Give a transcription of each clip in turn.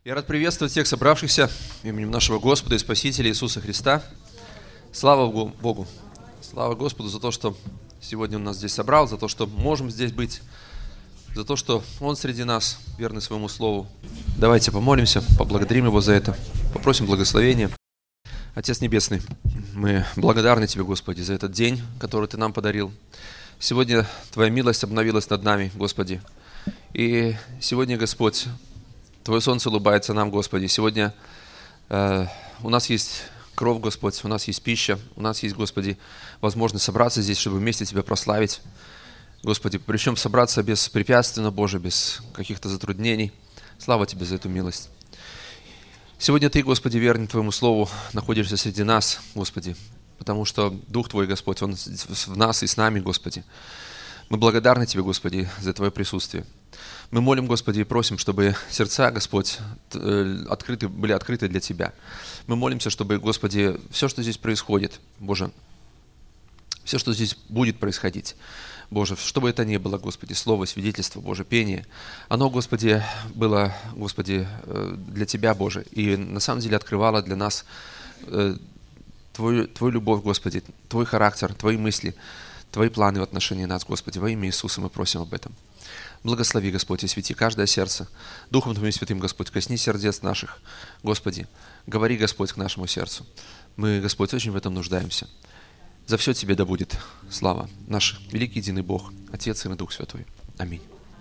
Я рад приветствовать всех собравшихся именем нашего Господа и Спасителя Иисуса Христа. Слава Богу! Слава Господу за то, что сегодня Он нас здесь собрал, за то, что можем здесь быть, за то, что Он среди нас, верный своему Слову. Давайте помолимся, поблагодарим Его за это, попросим благословения. Отец Небесный, мы благодарны Тебе, Господи, за этот день, который Ты нам подарил. Сегодня Твоя милость обновилась над нами, Господи. И сегодня, Господь, Твое солнце улыбается нам, Господи. Сегодня у нас есть кровь, Господь, у нас есть пища, у нас есть, Господи, возможность собраться здесь, чтобы вместе Тебя прославить. Господи, причем собраться беспрепятственно, Боже, без каких-то затруднений. Слава Тебе за эту милость. Сегодня Ты, Господи, верный Твоему Слову, находишься среди нас, Господи, потому что Дух Твой, Господь, Он в нас и с нами, Господи. Мы благодарны Тебе, Господи, за Твое присутствие. Мы молим, Господи, и просим, чтобы сердца, Господь, были открыты для Тебя. Мы молимся, чтобы, Господи, все, что здесь происходит, Боже, все, что здесь будет происходить, Боже, что бы это ни было, Господи, слово, свидетельство, Боже, пение, оно, Господи, было, Господи, для Тебя, Боже, и на самом деле открывало для нас Твою любовь, Господи, Твой характер, Твои мысли, Твои планы в отношении нас, Господи. Во имя Иисуса мы просим об этом. Благослови, Господь, и свети каждое сердце. Духом Твоим Святым, Господь, коснись сердец наших. Господи, говори, Господь, к нашему сердцу. Мы, Господь, очень в этом нуждаемся. За все Тебе да будет слава. Наш великий единый Бог, Отец, Сын и Дух Святой. Аминь.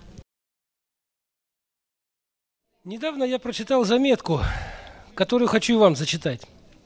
Недавно я прочитал заметку, которую хочу вам зачитать.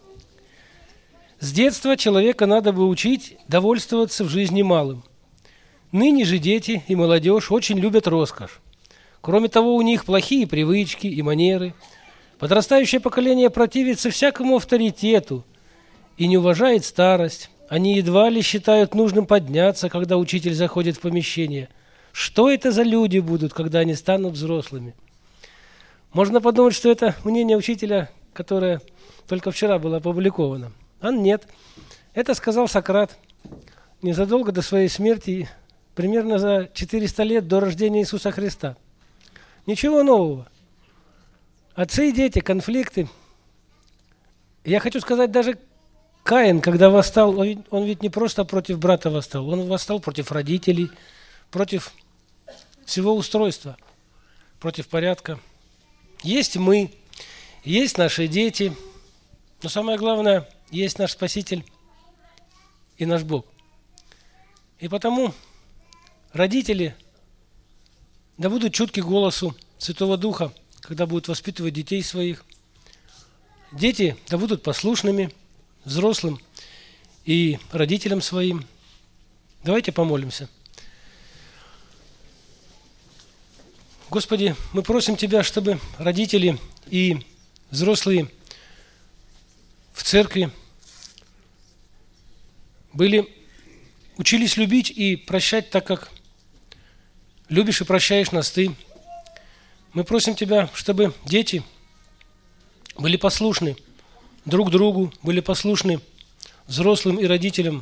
С детства человека надо бы учить довольствоваться в жизни малым. Ныне же дети и молодежь очень любят роскошь. Кроме того, у них плохие привычки и манеры. Подрастающее поколение противится всякому авторитету и не уважает старость. Они едва ли считают нужным подняться, когда учитель заходит в помещение. Что это за люди будут, когда они станут взрослыми? Можно подумать, что это мнение учителя, которое только вчера было опубликовано. А нет. Это сказал Сократ незадолго до своей смерти, примерно за 400 лет до рождения Иисуса Христа. Ничего нового. Отцы и дети, конфликты. Я хочу сказать, даже Каин, когда восстал, он ведь не просто против брата восстал, он восстал против родителей, против всего устройства, против порядка. Есть мы, есть наши дети, но самое главное, есть наш Спаситель и наш Бог. И потому родители да будут чутки к голосу Святого Духа, когда будут воспитывать детей своих. Дети да будут послушными взрослым и родителям своим. Давайте помолимся. Господи, мы просим Тебя, чтобы родители и взрослые в церкви учились любить и прощать так, как любишь и прощаешь нас Ты. Мы просим Тебя, чтобы дети были послушны друг другу, были послушны взрослым и родителям,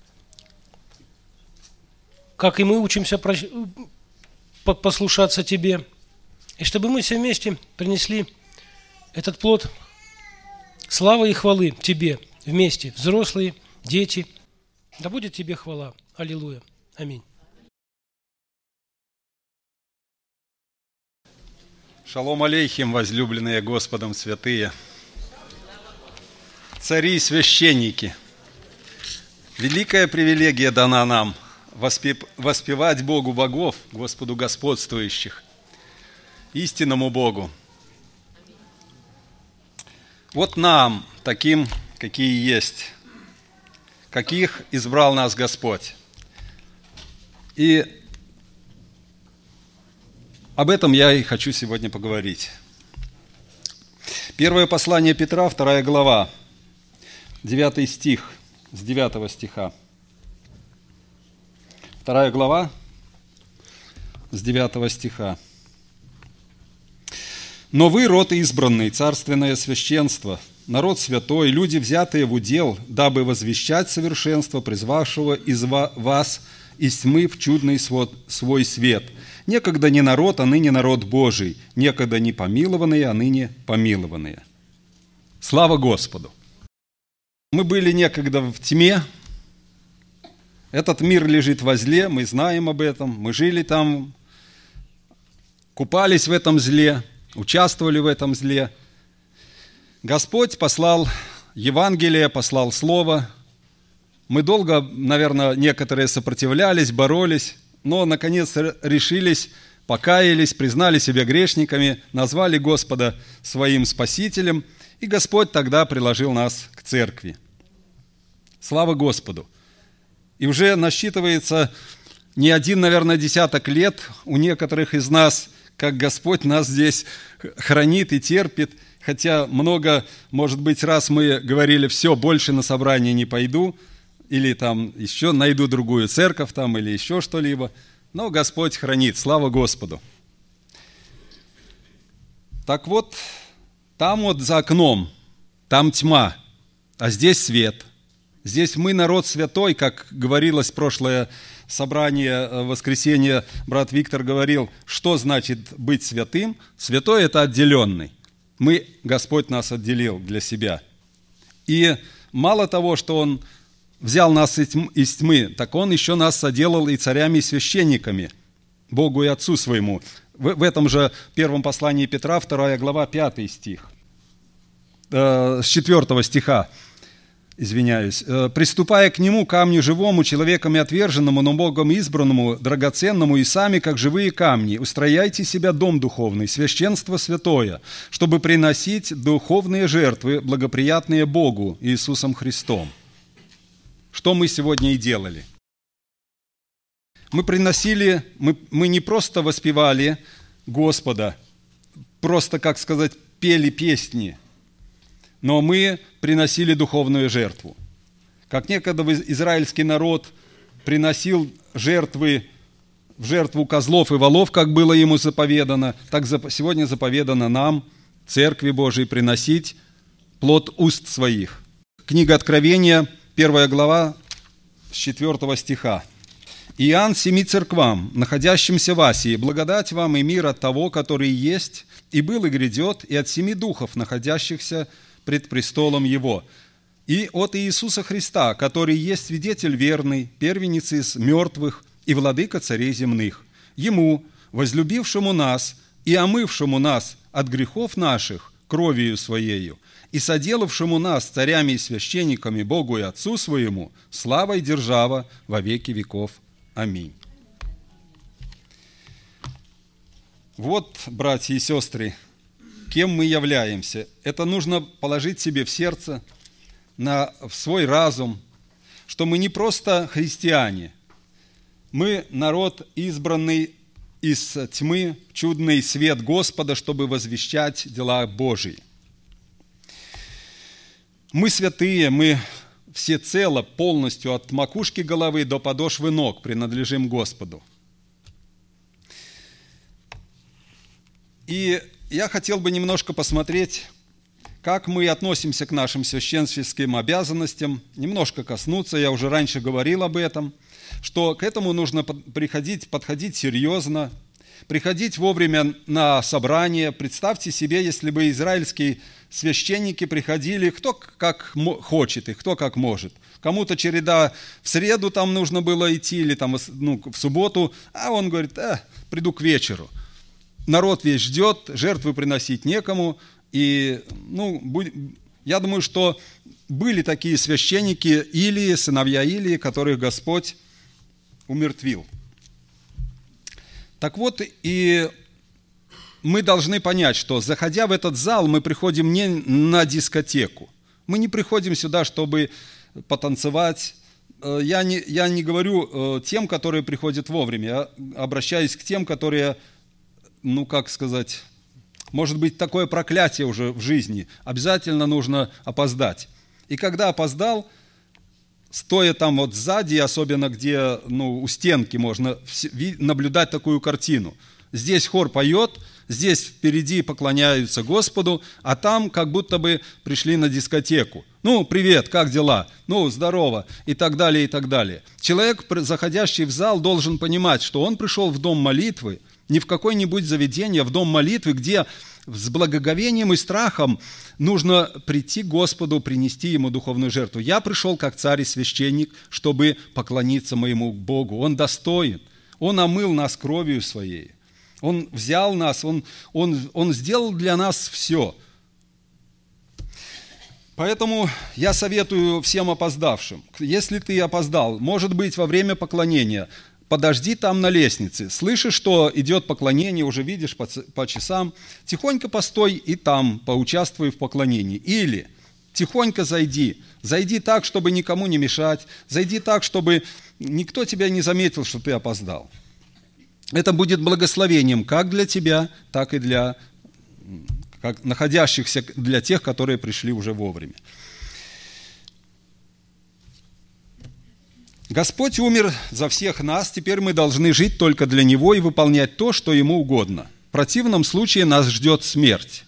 как и мы учимся послушаться Тебе. И чтобы мы все вместе принесли этот плод славы и хвалы Тебе вместе, взрослые, дети. Да будет Тебе хвала. Аллилуйя. Аминь. Шалом алейхим, возлюбленные Господом святые, цари и священники. Великая привилегия дана нам воспевать Богу богов, Господу господствующих, истинному Богу. Вот нам, таким, какие есть, каких избрал нас Господь. И об этом я и хочу сегодня поговорить. Первое послание Петра, 2 глава, 9 стих, с 9 стиха. 2 глава, с 9 стиха. «Но вы, род избранный, царственное священство, народ святой, люди, взятые в удел, дабы возвещать совершенство призвавшего из вас из тьмы в чудный свой свет. Некогда не народ, а ныне народ Божий, некогда не помилованные, а ныне помилованные». Слава Господу! Мы были некогда в тьме, этот мир лежит во зле, мы знаем об этом, мы жили там, купались в этом зле, участвовали в этом зле. Господь послал Евангелие, послал Слово. Мы долго, наверное, некоторые сопротивлялись, боролись, но, наконец, решились, покаялись, признали себя грешниками, назвали Господа своим Спасителем, и Господь тогда приложил нас к церкви. Слава Господу! И уже насчитывается не один, наверное, десяток лет у некоторых из нас, как Господь нас здесь хранит и терпит, хотя много, может быть, раз мы говорили: все, больше на собрание не пойду, или там еще найду другую церковь там, или еще что-либо. Но Господь хранит, слава Господу. Так вот, там вот за окном, там тьма, а здесь свет. Здесь мы народ святой, как говорилось в прошлое собрание, воскресенье, брат Виктор говорил, что значит быть святым. Святой – это отделенный. Господь нас отделил для себя. И мало того, что Он взял нас из тьмы, так Он еще нас соделал и царями, и священниками, Богу и Отцу Своему. В этом же первом послании Петра, 2 глава, 5 стих, с 4 стиха, извиняюсь. «Приступая к Нему, камню живому, человеками отверженному, но Богом избранному, драгоценному, и сами, как живые камни, устрояйте себя дом духовный, священство святое, чтобы приносить духовные жертвы, благоприятные Богу Иисусом Христом». Что мы сегодня и делали. Мы приносили, мы не просто воспевали Господа, просто, как сказать, пели песни, но мы приносили духовную жертву. Как некогда израильский народ приносил жертвы в жертву козлов и волов, как было ему заповедано, так сегодня заповедано нам, Церкви Божией, приносить плод уст своих. Книга Откровения, 1 глава, с 4 стиха. «Иоанн семи церквам, находящимся в Асии, благодать вам и мир от того, который есть, и был, и грядет, и от 7 духов, находящихся пред престолом Его, и от Иисуса Христа, который есть свидетель верный, первенец из мертвых и владыка царей земных. Ему, возлюбившему нас и омывшему нас от грехов наших кровью Своею, и соделавшему нас царями и священниками Богу и Отцу Своему, слава и держава во веки веков. Аминь». Вот, братья и сестры, кем мы являемся. Это нужно положить себе в сердце, в свой разум, что мы не просто христиане, мы народ, избранный из тьмы в чудный свет Господа, чтобы возвещать дела Божии. Мы святые, мы всецело, полностью от макушки головы до подошвы ног принадлежим Господу. И я хотел бы немножко посмотреть, как мы относимся к нашим священническим обязанностям, немножко коснуться, я уже раньше говорил об этом, что к этому нужно подходить серьезно, приходить вовремя на собрание. Представьте себе, если бы израильские священники приходили, кто как хочет и кто как может. Кому-то череда в среду там нужно было идти или там, в субботу, а он говорит: приду к вечеру. Народ весь ждет, жертвы приносить некому. И я думаю, что были такие священники Илии, сыновья Илии, которых Господь умертвил. Так вот, и мы должны понять, что, заходя в этот зал, мы приходим не на дискотеку. Мы не приходим сюда, чтобы потанцевать. Я не говорю тем, которые приходят вовремя. Я обращаюсь к тем, которые, может быть, такое проклятие уже в жизни. Обязательно нужно опоздать. И когда опоздал, стоя там вот сзади, особенно где у стенки можно наблюдать такую картину. Здесь хор поет, Здесь впереди поклоняются Господу, а там как будто бы пришли на дискотеку. Ну, привет, как дела? Ну, здорово, и так далее, и так далее. Человек, заходящий в зал, должен понимать, что он пришел в дом молитвы, не в какое-нибудь заведение, а в дом молитвы, где с благоговением и страхом нужно прийти к Господу, принести Ему духовную жертву. Я пришел как царь и священник, чтобы поклониться моему Богу. Он достоин. Он омыл нас кровью Своей. Он взял нас, Он сделал для нас все. Поэтому я советую всем опоздавшим, если ты опоздал, может быть, во время поклонения, подожди там на лестнице. Слышишь, что идет поклонение, уже видишь по часам, тихонько постой и там поучаствуй в поклонении. Или тихонько зайди. Зайди так, чтобы никому не мешать. Зайди так, чтобы никто тебя не заметил, что ты опоздал. Это будет благословением как для тебя, так и для находящихся, для тех, которые пришли уже вовремя. Господь умер за всех нас, теперь мы должны жить только для Него и выполнять то, что Ему угодно. В противном случае нас ждет смерть.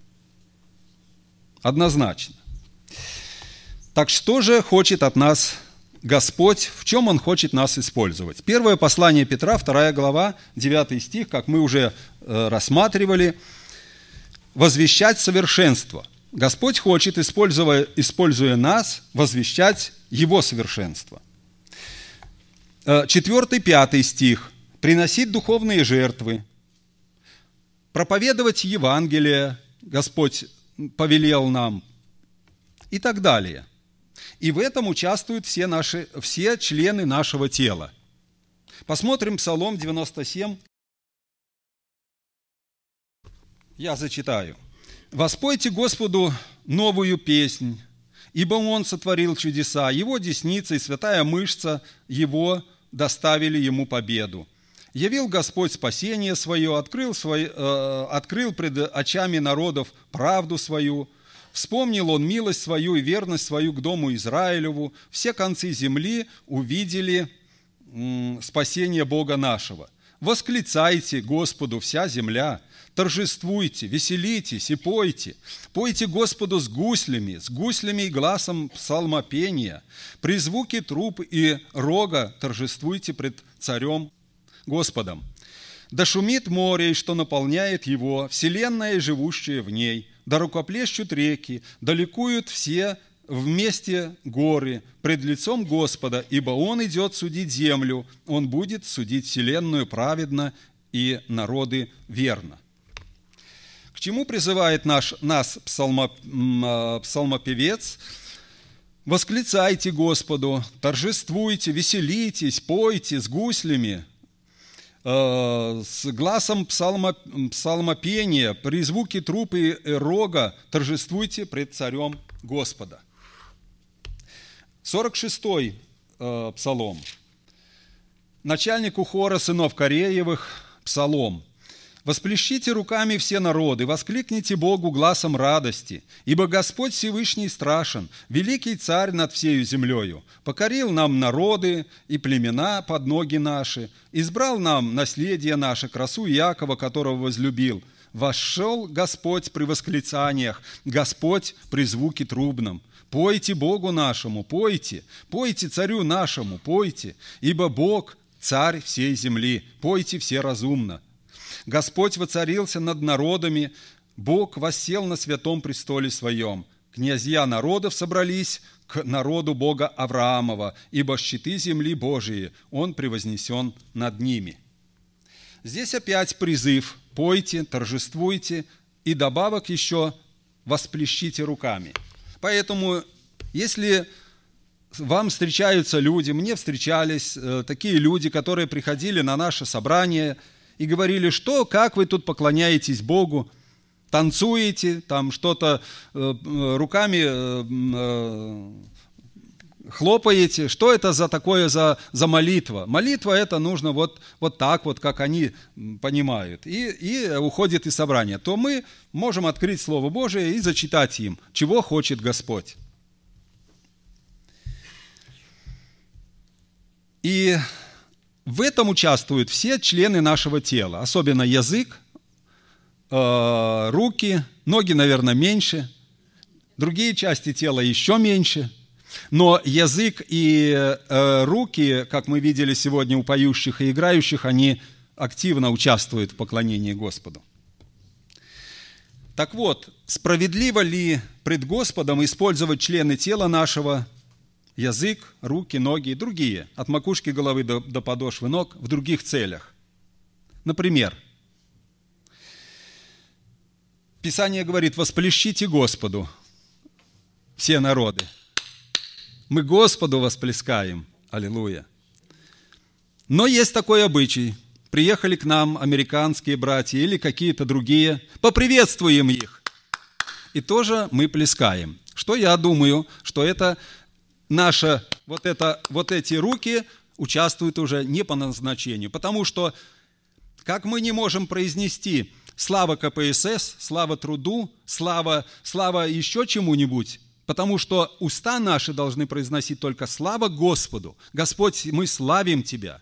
Однозначно. Так что же хочет от нас Господь, в чем Он хочет нас использовать? Первое послание Петра, 2 глава, 9 стих, как мы уже рассматривали, возвещать совершенство. Господь хочет, используя нас, возвещать Его совершенство. 4-5 стих. Приносить духовные жертвы, проповедовать Евангелие, Господь повелел нам, и так далее. И в этом участвуют все члены нашего тела. Посмотрим Псалом 97. Я зачитаю. «Воспойте Господу новую песнь, ибо Он сотворил чудеса, Его десница и святая мышца Его доставили Ему победу. Явил Господь спасение Свое, открыл пред очами народов правду Свою, вспомнил Он милость Свою и верность Свою к дому Израилеву, все концы земли увидели спасение Бога нашего. Восклицайте Господу вся земля, торжествуйте, веселитесь и пойте. Пойте Господу с гуслями и гласом псалмопения. При звуке труб и рога торжествуйте пред Царем Господом. Да шумит море, что наполняет его, вселенная и живущие в ней. Да рукоплещут реки, да ликуют все вместе горы пред лицом Господа, ибо Он идет судить землю, Он будет судить вселенную праведно и народы верно». К чему призывает нас псалмопевец? «Восклицайте Господу, торжествуйте, веселитесь, пойте с гуслями, с гласом псалмопения, при звуке труб и рога торжествуйте пред Царем Господа». 46-й псалом. Начальнику хора сынов Кореевых псалом. «Восплещите руками все народы, воскликните Богу гласом радости, ибо Господь Всевышний страшен, великий царь над всею землею, покорил нам народы и племена под ноги наши, избрал нам наследие наше, красу Иакова, которого возлюбил. Вошел Господь при восклицаниях, Господь при звуке трубном. Пойте Богу нашему, пойте, пойте царю нашему, пойте, ибо Бог царь всей земли, пойте все разумно. Господь воцарился над народами, Бог воссел на святом престоле своем. Князья народов собрались к народу Бога Авраамова, ибо щиты земли Божии, Он превознесен над ними». Здесь опять призыв: пойте, торжествуйте, и добавок еще восплещите руками. Поэтому, если вам встречаются люди, мне встречались такие люди, которые приходили на наше собрание и говорили, что, как вы тут поклоняетесь Богу, танцуете, там что-то руками хлопаете, что это за такое за молитва? Молитва это нужно вот так вот, как они понимают, и уходит из собрания. То мы можем открыть Слово Божие и зачитать им, чего хочет Господь. И в этом участвуют все члены нашего тела, особенно язык, руки, ноги, наверное, меньше, другие части тела еще меньше. Но язык и руки, как мы видели сегодня у поющих и играющих, они активно участвуют в поклонении Господу. Так вот, справедливо ли пред Господом использовать члены тела нашего, язык, руки, ноги и другие, от макушки головы до подошвы ног, в других целях? Например, Писание говорит: «Восплещите Господу, все народы». Мы Господу восплескаем. Аллилуйя. Но есть такой обычай. Приехали к нам американские братья или какие-то другие, поприветствуем их. И тоже мы плескаем. Что я думаю, что это наша, вот эти руки участвуют уже не по назначению. Потому что, как мы не можем произнести «слава КПСС», «слава труду», «слава еще чему-нибудь», потому что уста наши должны произносить только «слава Господу». Господь, мы славим Тебя.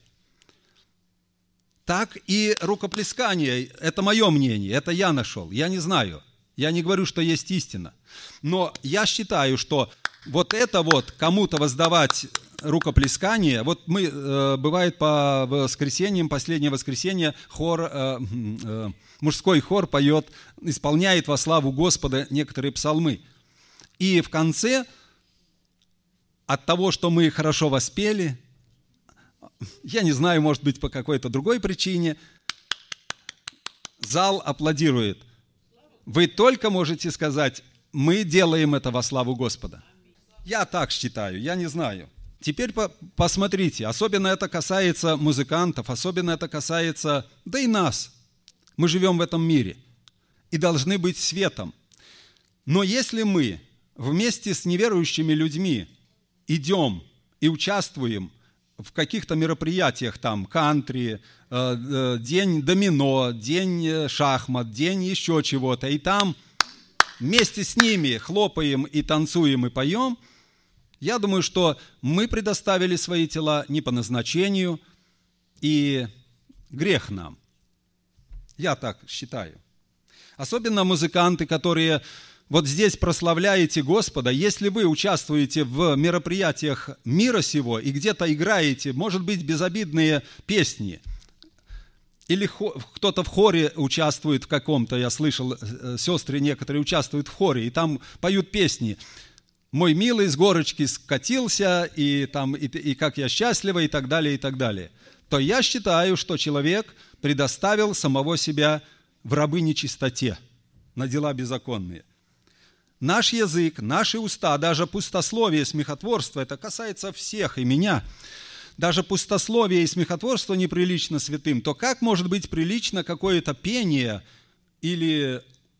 Так и рукоплескание, это мое мнение, это я нашел, я не знаю, я не говорю, что есть истина. Но я считаю, что вот это вот кому-то воздавать рукоплескание, вот мы, бывает по воскресеньям, последнее воскресенье, мужской хор поет, исполняет во славу Господа некоторые псалмы. И в конце, от того, что мы хорошо воспели, я не знаю, может быть, по какой-то другой причине, зал аплодирует. Вы только можете сказать: мы делаем это во славу Господа. Я так считаю, я не знаю. Теперь посмотрите, особенно это касается музыкантов, особенно это касается, да и нас. Мы живем в этом мире и должны быть светом. Но если мы вместе с неверующими людьми идем и участвуем в каких-то мероприятиях, там, кантри, день домино, день шахмат, день еще чего-то, и там вместе с ними хлопаем и танцуем и поем, я думаю, что мы предоставили свои тела не по назначению, и грех нам. Я так считаю. Особенно музыканты, которые вот здесь прославляете Господа. Если вы участвуете в мероприятиях мира сего и где-то играете, может быть, безобидные песни, или кто-то в хоре участвует в каком-то, я слышал, сестры некоторые участвуют в хоре, и там поют песни: «Мой милый с горочки скатился», и «Как я счастлива», и так далее, и так далее. То я считаю, что человек предоставил самого себя в рабы нечистоте, на дела беззаконные. Наш язык, наши уста, даже пустословие, смехотворство, это касается всех, и меня. Даже пустословие и смехотворство неприлично святым, то как может быть прилично какое-то пение или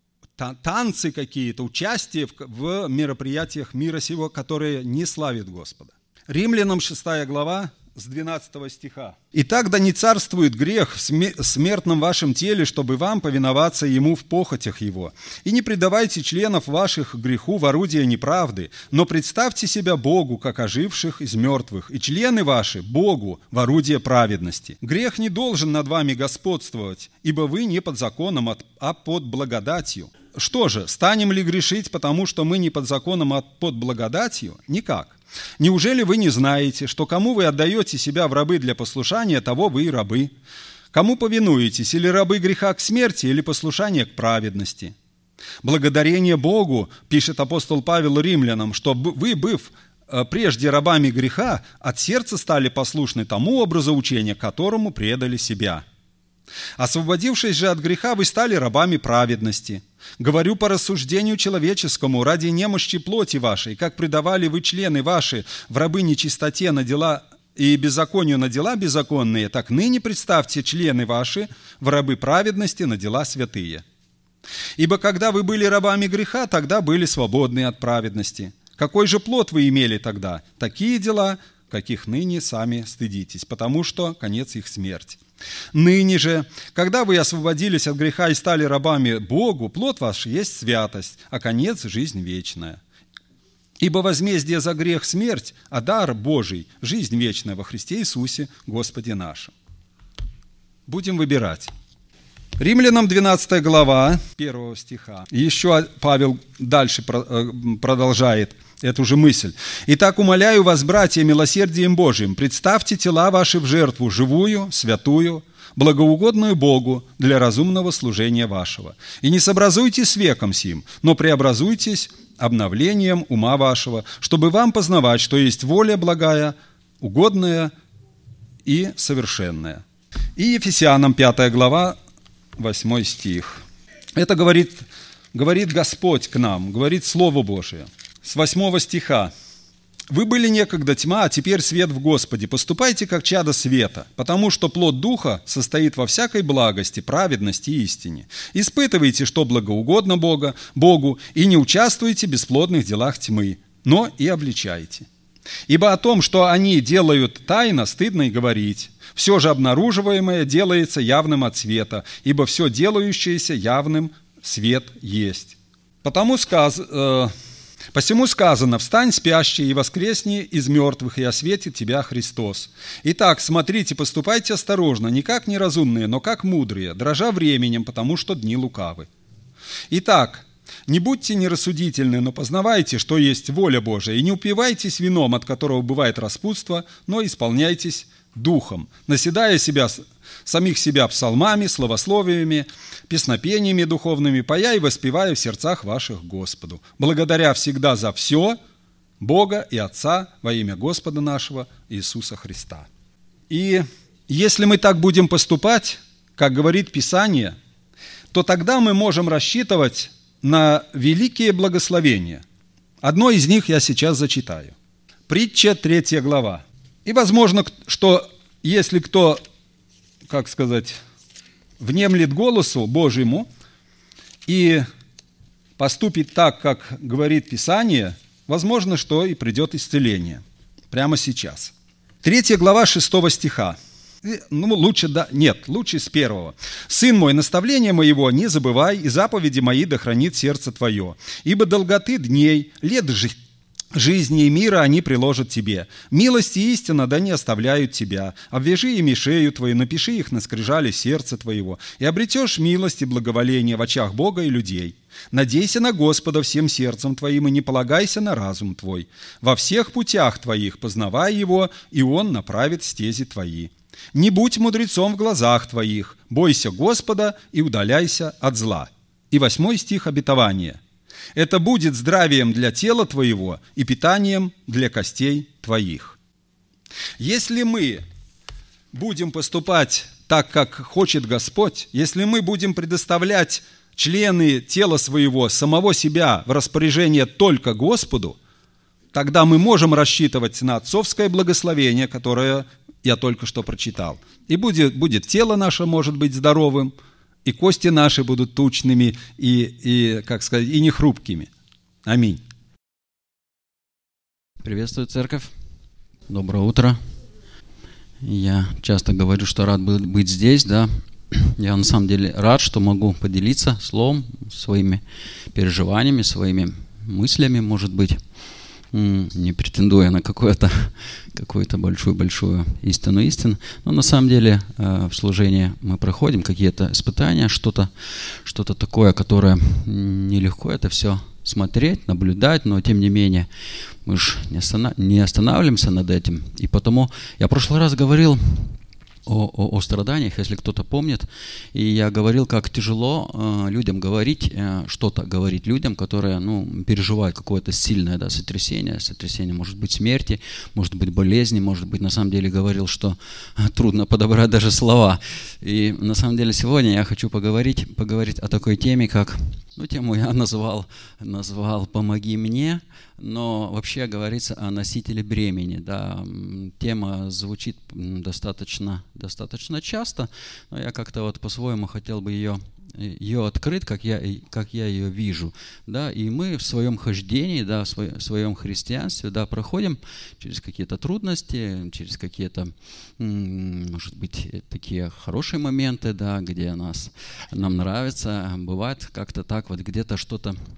танцы какие-то, участие в мероприятиях мира сего, которые не славят Господа? Римлянам 6 глава, с 12 стиха. «Итак, да не царствует грех в смертном вашем теле, чтобы вам повиноваться ему в похотях его. И не предавайте членов ваших греху в орудие неправды, но представьте себя Богу, как оживших из мертвых, и члены ваши Богу в орудие праведности. Грех не должен над вами господствовать, ибо вы не под законом, а под благодатью». Что же, станем ли грешить, потому что мы не под законом, а под благодатью? Никак. Неужели вы не знаете, что кому вы отдаете себя в рабы для послушания, того вы и рабы? Кому повинуетесь, или рабы греха к смерти, или послушание к праведности? Благодарение Богу, пишет апостол Павел римлянам, что вы, быв прежде рабами греха, от сердца стали послушны тому образу учения, которому предали себя. Освободившись же от греха, вы стали рабами праведности. Говорю по рассуждению человеческому, ради немощи плоти вашей, как предавали вы члены ваши в рабы нечистоте на дела и беззаконию на дела беззаконные, так ныне представьте члены ваши в рабы праведности на дела святые. Ибо когда вы были рабами греха, тогда были свободны от праведности. Какой же плод вы имели тогда? Такие дела, каких ныне сами стыдитесь, потому что конец их смерть. Ныне же, когда вы освободились от греха и стали рабами Богу, плод ваш есть святость, а конец – жизнь вечная. Ибо возмездие за грех – смерть, а дар Божий – жизнь вечная во Христе Иисусе, Господе нашем. Будем выбирать. Римлянам 12 глава, 1 стиха. Еще Павел дальше продолжает эту же мысль. «Итак, умоляю вас, братья, милосердием Божиим, представьте тела ваши в жертву живую, святую, благоугодную Богу для разумного служения вашего. И не сообразуйтесь с веком сим, но преобразуйтесь обновлением ума вашего, чтобы вам познавать, что есть воля благая, угодная и совершенная». И Ефесянам 5 глава, 8 стих. Это говорит Господь к нам, говорит Слово Божие. С 8 стиха. «Вы были некогда тьма, а теперь свет в Господе. Поступайте, как чадо света, потому что плод Духа состоит во всякой благости, праведности и истине. Испытывайте, что благоугодно Богу, и не участвуйте в бесплодных делах тьмы, но и обличайте. Ибо о том, что они делают тайно, стыдно и говорить. Все же обнаруживаемое делается явным от света, ибо все делающееся явным свет есть. Посему сказано: «Встань, спящий, и воскресни из мертвых, и осветит тебя Христос». Итак, смотрите, поступайте осторожно, не как неразумные, но как мудрые, дрожа временем, потому что дни лукавы. Итак, не будьте нерассудительны, но познавайте, что есть воля Божия, и не упивайтесь вином, от которого бывает распутство, но исполняйтесь духом, наседая самих себя псалмами, словословиями, песнопениями духовными, поя и воспевая в сердцах ваших Господу, благодаря всегда за все Бога и Отца во имя Господа нашего Иисуса Христа. И если мы так будем поступать, как говорит Писание, то тогда мы можем рассчитывать на великие благословения. Одно из них я сейчас зачитаю. Притча 3 глава. И возможно, что если кто, внемлет голосу Божьему и поступит так, как говорит Писание, возможно, что и придет исцеление. Прямо сейчас. 3 глава 6 стиха. Лучше с 1. «Сын мой, наставление моего не забывай, и заповеди мои да хранит сердце твое. Ибо долготы дней, лет жизни и мира они приложат тебе. Милость и истина да не оставляют тебя. Обвяжи ими шею твою, напиши их на скрижале сердца твоего, и обретешь милость и благоволение в очах Бога и людей. Надейся на Господа всем сердцем твоим, и не полагайся на разум твой. Во всех путях твоих познавай Его, и Он направит стези твои. Не будь мудрецом в глазах твоих, бойся Господа и удаляйся от зла». И 8 стих обетования. «Это будет здравием для тела твоего и питанием для костей твоих». Если мы будем поступать так, как хочет Господь, если мы будем предоставлять члены тела своего, самого себя в распоряжение только Господу, тогда мы можем рассчитывать на отцовское благословение, которое я только что прочитал. И будет тело наше, может быть, здоровым, и кости наши будут тучными и не хрупкими. Аминь. Приветствую, церковь. Доброе утро. Я часто говорю, что рад быть здесь, да. Я на самом деле рад, что могу поделиться словом, своими переживаниями, своими мыслями, может быть, не претендуя на какую-то большую истину. Но на самом деле в служении мы проходим какие-то испытания, что-то такое, которое нелегко это все смотреть, наблюдать, но тем не менее мы же не останавливаемся над этим. И потому я в прошлый раз говорил о страданиях, если кто-то помнит, и я говорил, как тяжело людям говорить, людям, которые переживают какое-то сильное сотрясение. Сотрясение может быть смерти, может быть болезни, может быть, на самом деле говорил, что трудно подобрать даже слова. И на самом деле сегодня я хочу поговорить о такой теме, как, тему я назвал «Помоги мне», но вообще говорится о носителе бремени. Да. Тема звучит достаточно часто, но я как-то по-своему хотел бы ее открыть, как я ее вижу. Да. И мы в своем хождении, да, в своем христианстве, да, проходим через какие-то трудности, через какие-то, может быть, такие хорошие моменты, да, где нам нравится. Бывает как-то так, где-то что-то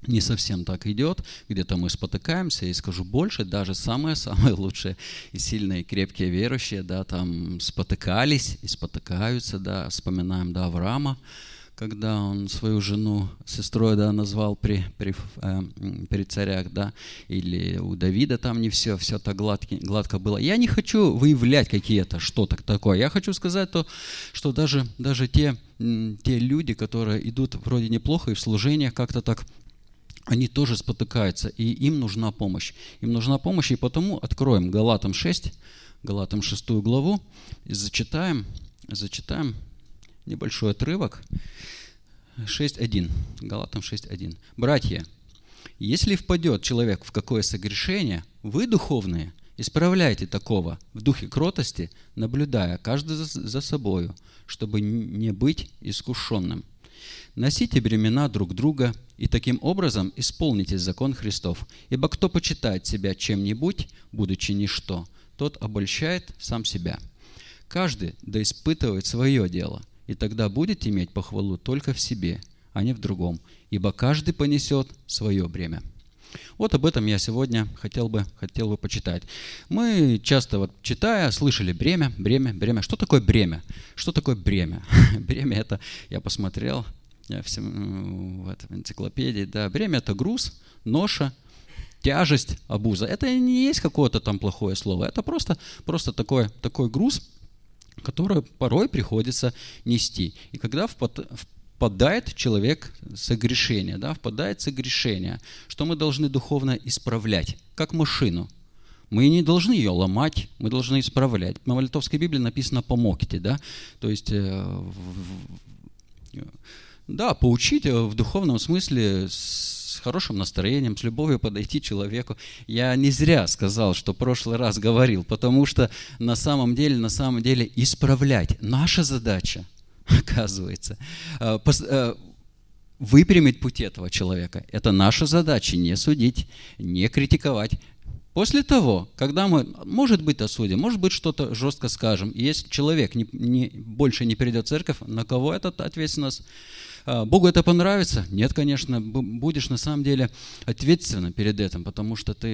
не совсем так идет, где-то мы спотыкаемся, и скажу больше, даже самые-самые лучшие и сильные, и крепкие верующие, да, там спотыкались и спотыкаются, да, вспоминаем, да, Авраама, когда он свою жену сестрой, да, назвал при царях, да, или у Давида там не все так гладко было. Я не хочу выявлять какие-то что-то такое. Я хочу сказать то, что даже те люди, которые идут вроде неплохо и в служениях как-то так, они тоже спотыкаются, и им нужна помощь. Им нужна помощь, и потому откроем Галатам 6 главу, и зачитаем небольшой отрывок. 6.1. Галатам 6.1. «Братья, если впадет человек в какое согрешение, вы, духовные, исправляйте такого в духе кротости, наблюдая каждый за собою, чтобы не быть искушенным. Носите бремена друг друга, и таким образом исполните закон Христов. Ибо кто почитает себя чем-нибудь, будучи ничто, тот обольщает сам себя. Каждый да испытывает свое дело, и тогда будет иметь похвалу только в себе, а не в другом, ибо каждый понесет свое бремя». Вот об этом я сегодня хотел бы почитать. Мы часто вот читая слышали бремя. Что такое бремя? Что такое бремя? Бремя это, я посмотрел в энциклопедии, да, бремя это груз, ноша, тяжесть, обуза. Это не есть какое-то там плохое слово, это просто такой груз, который порой приходится нести. И когда впадает человек в согрешение, да, что мы должны духовно исправлять, как машину. Мы не должны ее ломать, мы должны исправлять. На Литовской Библии написано «помогите», да, то есть, да, поучить в духовном смысле с хорошим настроением, с любовью подойти к человеку. Я не зря сказал, что в прошлый раз говорил, потому что на самом деле исправлять. Наша задача, оказывается, выпрямить путь этого человека. Это наша задача, не судить, не критиковать. После того, когда мы, может быть, осудим, может быть, что-то жестко скажем, и если человек больше не придет в церковь, на кого эта ответственность? Богу это понравится? Нет, конечно, будешь на самом деле ответственным перед этим, потому что ты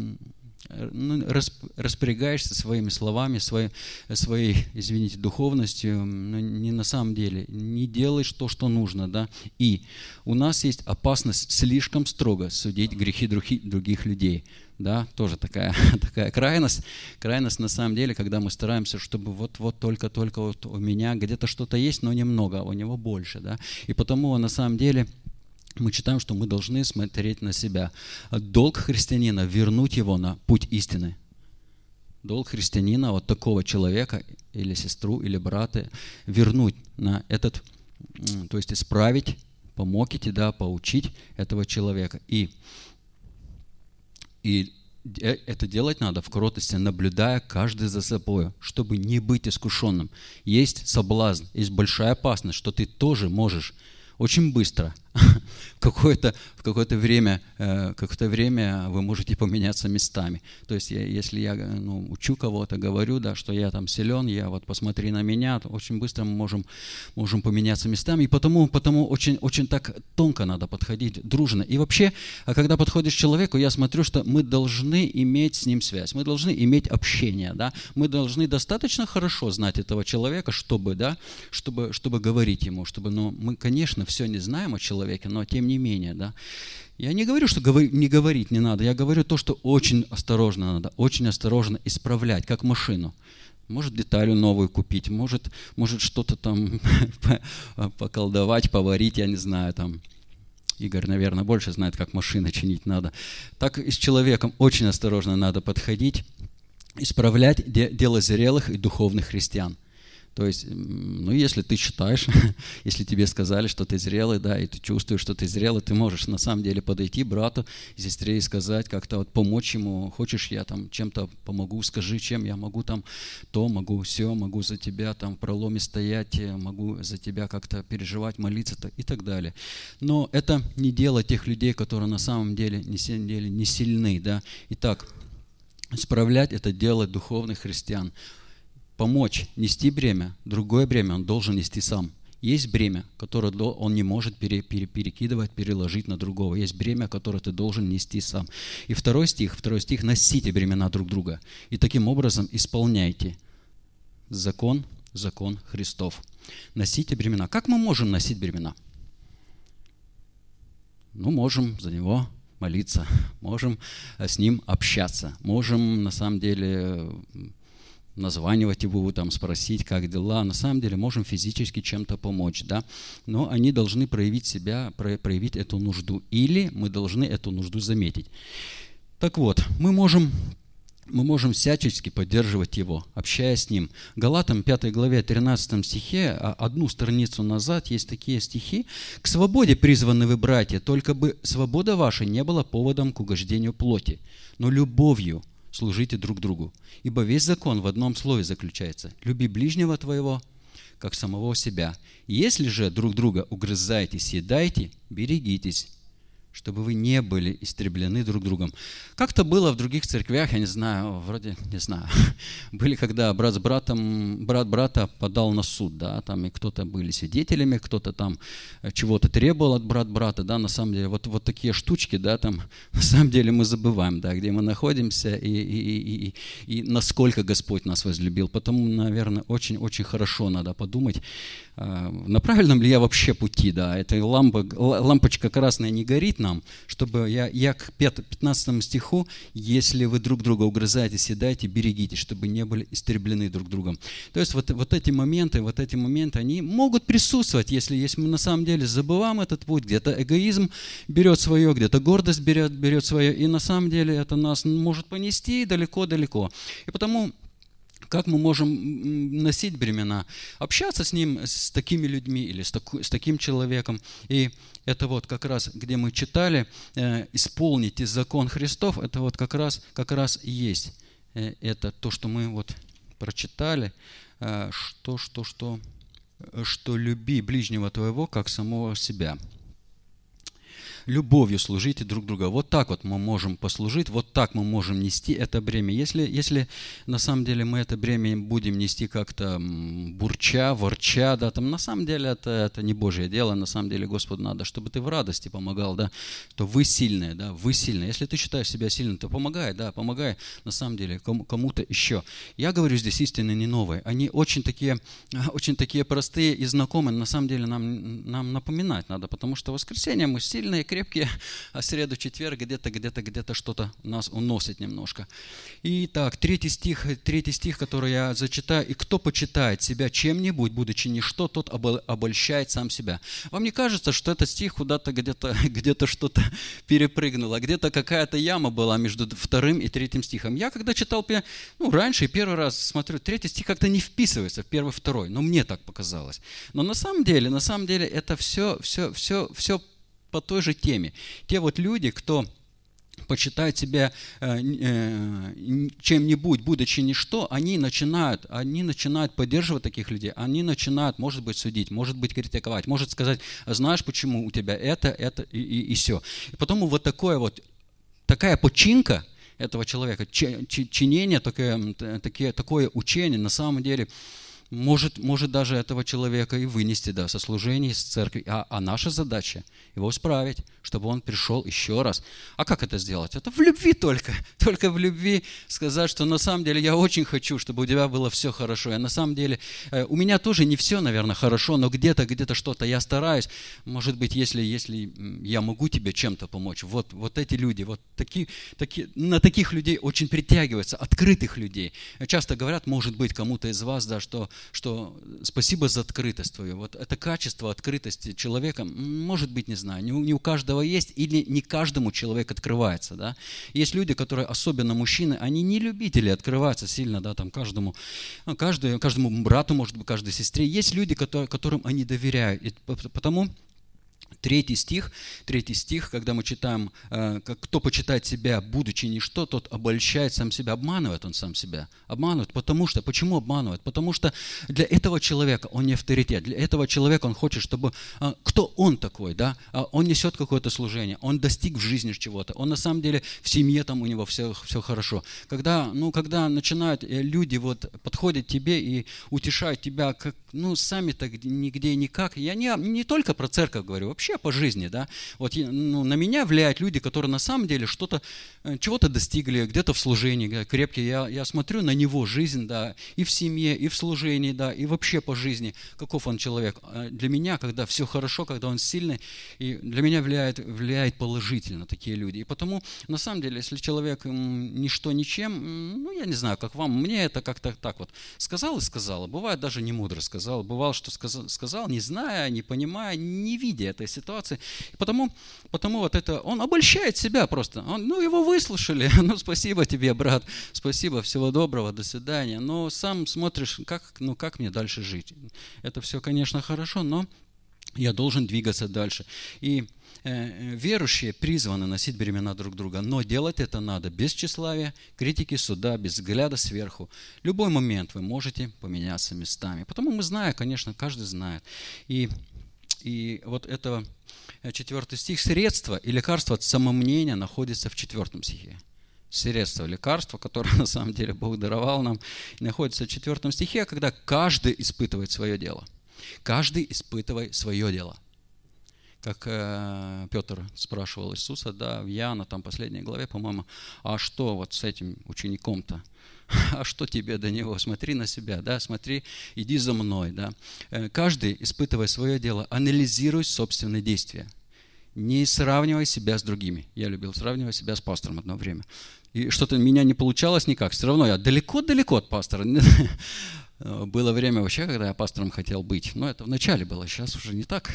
распорягаешься своими словами, своей, извините, духовностью, но не на самом деле, не делаешь то, что нужно, да. И у нас есть опасность слишком строго судить грехи других людей, да, тоже такая крайность на самом деле, когда мы стараемся, чтобы вот только вот у меня где-то что-то есть, но немного, а у него больше, да. И потому на самом деле мы читаем, что мы должны смотреть на себя. Долг христианина – вернуть его на путь истины. Долг христианина, вот такого человека, или сестру, или брата, вернуть на этот, то есть исправить, помогите, да, поучить этого человека. И это делать надо в кротости, наблюдая каждый за собой, чтобы не быть искушенным. Есть соблазн, есть большая опасность, что ты тоже можешь очень быстро, в какое-то время вы можете поменяться местами. То есть, если я учу кого-то, говорю, да, что я там силен, вот посмотри на меня, то очень быстро мы можем поменяться местами. И потому очень так тонко надо подходить, дружно. И вообще, когда подходишь к человеку, я смотрю, что мы должны иметь с ним связь, мы должны иметь общение, да, мы должны достаточно хорошо знать этого человека, чтобы говорить ему, мы, конечно, все не знаем о человеке, но тем не менее, да. Я не говорю, что не говорить не надо, я говорю то, что очень осторожно надо, очень осторожно исправлять, как машину. Может деталь новую купить, может что-то там поколдовать, поварить, я не знаю, там. Игорь, наверное, больше знает, как машины чинить надо. Так и с человеком очень осторожно надо подходить, исправлять дело зрелых и духовных христиан. То есть, если ты считаешь, если тебе сказали, что ты зрелый, да, и ты чувствуешь, что ты зрелый, ты можешь на самом деле подойти брату, сестре и сказать, как-то вот помочь ему, хочешь, я там чем-то помогу, скажи, чем я могу там, то могу, все, могу за тебя там в проломе стоять, могу за тебя как-то переживать, молиться и так далее. Но это не дело тех людей, которые на самом деле не сильны, да. Итак, исправлять это дело духовных христиан. Помочь нести бремя, другое бремя он должен нести сам. Есть бремя, которое он не может перекидывать, переложить на другого. Есть бремя, которое ты должен нести сам. И второй стих, носите бремена друг друга. И таким образом исполняйте закон Христов. Носите бремена. Как мы можем носить бремена? Можем за него молиться, можем с ним общаться, можем на самом деле названивать его, спросить, как дела. На самом деле можем физически чем-то помочь, да. Но они должны проявить себя, проявить эту нужду. Или мы должны эту нужду заметить. Так вот, мы можем всячески поддерживать его, общаясь с ним. Галатам 5 главе 13 стихе, одну страницу назад, есть такие стихи. «К свободе призваны вы, братья, только бы свобода ваша не была поводом к угождению плоти, но любовью служите друг другу. Ибо весь закон в одном слове заключается: люби ближнего твоего, как самого себя. Если же друг друга угрызаете, съедаете, берегитесь, чтобы вы не были истреблены друг другом». Как-то было в других церквях, я не знаю, были, когда брат брата подал на суд, да, там и кто-то были свидетелями, кто-то там чего-то требовал от брата, да, на самом деле, вот такие штучки, да, там, на самом деле мы забываем, да, где мы находимся и насколько Господь нас возлюбил. Потому, наверное, очень-очень хорошо надо подумать, на правильном ли я вообще пути, да, эта лампочка красная не горит нам, чтобы я к 15 стиху: «Если вы друг друга угрызаете, съедаете, берегитесь, чтобы не были истреблены друг другом». То есть вот эти моменты, они могут присутствовать, если мы на самом деле забываем этот путь, где-то эгоизм берет свое, где-то гордость берет свое, и на самом деле это нас может понести далеко-далеко. И потому как мы можем носить бремена? Общаться с ним, с такими людьми или с таким человеком. И это вот как раз, где мы читали, исполните закон Христов, это вот как раз и есть. Это то, что мы вот прочитали, что люби ближнего твоего, как самого себя. Любовью служите друг друга. Вот так вот мы можем послужить, вот так мы можем нести это бремя. Если на самом деле мы это бремя будем нести как-то ворча, да, там на самом деле это не Божье дело, на самом деле Господу надо, чтобы ты в радости помогал, да, то вы сильные, да, вы сильные. Если ты считаешь себя сильным, то помогай, помогай на самом деле кому-то еще. Я говорю здесь истины не новые, они очень такие простые и знакомые, на самом деле нам напоминать надо, потому что в воскресенье мы сильные, крепкие, а среду, четверг где-то что-то нас уносит немножко. Итак, третий стих, который я зачитаю. «И кто почитает себя чем-нибудь, будучи ничто, тот обольщает сам себя». Вам не кажется, что этот стих куда-то где-то что-то перепрыгнуло, где-то какая-то яма была между 2 и 3 стихом? Я когда читал раньше, первый раз смотрю, 3 стих как-то не вписывается в 1, 2, но мне так показалось. Но на самом деле это все по той же теме. Те вот люди, кто почитает себя чем-нибудь, будучи ничто, они начинают поддерживать таких людей, они начинают, может быть, судить, может быть, критиковать, может сказать: знаешь, почему у тебя это и все. И потом вот такая починка этого человека, чинение, такое учение, на самом деле, может даже этого человека и вынести, да, со служений, с церкви. А наша задача его исправить, чтобы он пришел еще раз. А как это сделать? Это в любви только в любви сказать, что на самом деле я очень хочу, чтобы у тебя было все хорошо. На самом деле у меня тоже не все, наверное, хорошо, но где-то что-то я стараюсь. Может быть, если я могу тебе чем-то помочь. Вот эти люди, на таких людей очень притягиваются, открытых людей. Часто говорят, может быть, кому-то из вас, да, что спасибо за открытость твою. Вот это качество открытости человека, может быть, не знаю, не у каждого есть, или не каждому человек открывается, да. Есть люди, которые, особенно мужчины, они не любители открываться сильно, да, там каждому брату, может быть, каждой сестре. Есть люди, которым они доверяют. И потому Третий стих, когда мы читаем, кто почитает себя, будучи ничто, тот обольщает сам себя. Обманывает он сам себя. Обманывает, почему обманывает? Потому что для этого человека он не авторитет. Для этого человека он хочет, чтобы... Кто он такой, да? Он несет какое-то служение, он достиг в жизни чего-то, он на самом деле в семье там у него все хорошо. Когда начинают люди подходят к тебе и утешают тебя, сами так нигде никак. Я не только про церковь говорю, вообще по жизни, да. Вот на меня влияют люди, которые на самом деле чего-то достигли, где-то в служении, крепкие. Я смотрю на него жизнь, да, и в семье, и в служении, да, и вообще по жизни, каков он человек. Для меня, когда все хорошо, когда он сильный, и для меня влияет положительно такие люди. И потому, на самом деле, если человек ничто ничем, я не знаю, как вам, мне это как-то так вот сказал и сказал. Бывает даже не мудро сказал. Бывало, что сказал, не зная, не понимая, не видя этой ситуации. И потому вот это, он обольщает себя просто. Его выслушали, спасибо тебе, брат, спасибо, всего доброго, до свидания. Но сам смотришь, как мне дальше жить. Это все, конечно, хорошо, но я должен двигаться дальше. И верующие призваны носить бремена друг друга, но делать это надо без тщеславия, критики, суда, без взгляда сверху. В любой момент вы можете поменяться местами. Потому мы знаем, конечно, каждый знает. И вот это 4 стих. Средство и лекарство от самомнения находится в 4 стихе. Средство, лекарство, которое на самом деле Бог даровал нам, находится в 4 стихе, когда каждый испытывает свое дело. Каждый испытывает свое дело. Как Петр спрашивал Иисуса, да, в Иоанна, там последней главе, по-моему, а что вот с этим учеником-то? А что тебе до него? Смотри на себя, да, смотри, иди за мной, да. Каждый, испытывая свое дело, анализируй собственные действия. Не сравнивай себя с другими. Я любил сравнивать себя с пастором одно время. И что-то у меня не получалось никак. Все равно я далеко-далеко от пастора. Было время вообще, когда я пастором хотел быть. Но это вначале было, сейчас уже не так.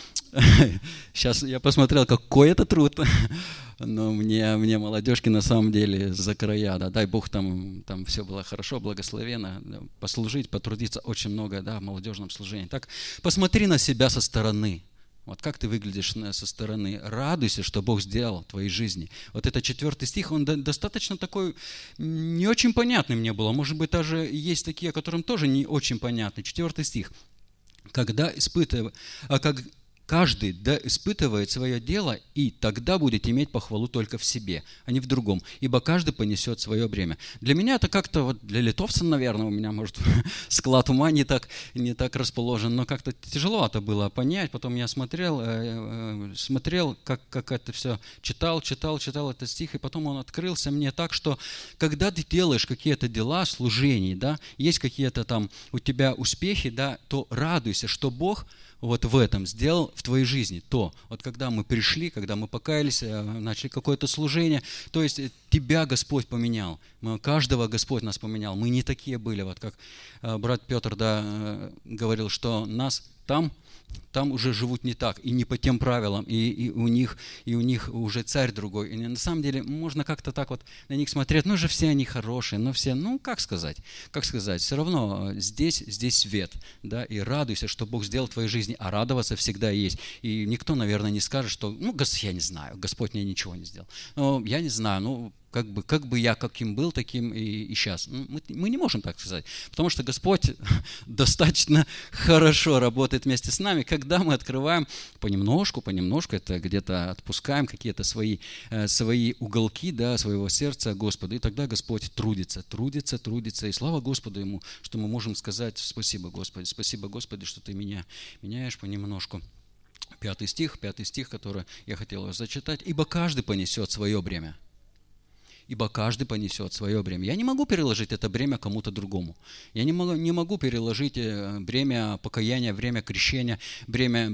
Сейчас я посмотрел, какой это труд. Но мне молодежки на самом деле за края, да, дай Бог, там все было хорошо, благословенно, послужить, потрудиться очень много, да, в молодежном служении. Так, посмотри на себя со стороны. Вот как ты выглядишь со стороны. Радуйся, что Бог сделал в твоей жизни. Вот это 4 стих, он достаточно такой, не очень понятный мне было. Может быть, даже есть такие, которым тоже не очень понятны. 4 стих. Каждый испытывает свое дело, и тогда будет иметь похвалу только в себе, а не в другом, ибо каждый понесет свое бремя. Для меня это как-то, вот для литовцев, наверное, у меня, может, склад ума не так расположен, но как-то тяжеловато было понять. Потом я смотрел, как это все читал этот стих, и потом он открылся мне так, что когда ты делаешь какие-то дела, служений, да, есть какие-то там у тебя успехи, да, то радуйся, что Бог вот в этом сделал в твоей жизни то. Вот когда мы пришли, когда мы покаялись, начали какое-то служение, то есть тебя Господь поменял, каждого Господь нас поменял. Мы не такие были, вот как брат Петр, да, говорил, что нас там уже живут не так, и не по тем правилам, и у них уже царь другой. И на самом деле можно как-то так вот на них смотреть, же все они хорошие, все, как сказать, все равно здесь свет, да, и радуйся, что Бог сделал в твоей жизни, а радоваться всегда есть. И никто, наверное, не скажет, что, я не знаю, Господь мне ничего не сделал. Я не знаю, как бы я каким был, таким и сейчас. Мы не можем так сказать, потому что Господь достаточно хорошо работает вместе с нами, когда мы открываем понемножку, это где-то отпускаем какие-то свои уголки, да, своего сердца Господу, и тогда Господь трудится, и слава Господу Ему, что мы можем сказать: спасибо, Господи, что Ты меня меняешь понемножку. 5 стих, который я хотел зачитать. «Ибо каждый понесет свое бремя». Ибо каждый понесет свое бремя. Я не могу переложить это бремя кому-то другому. Я не могу переложить бремя покаяния, бремя крещения, бремя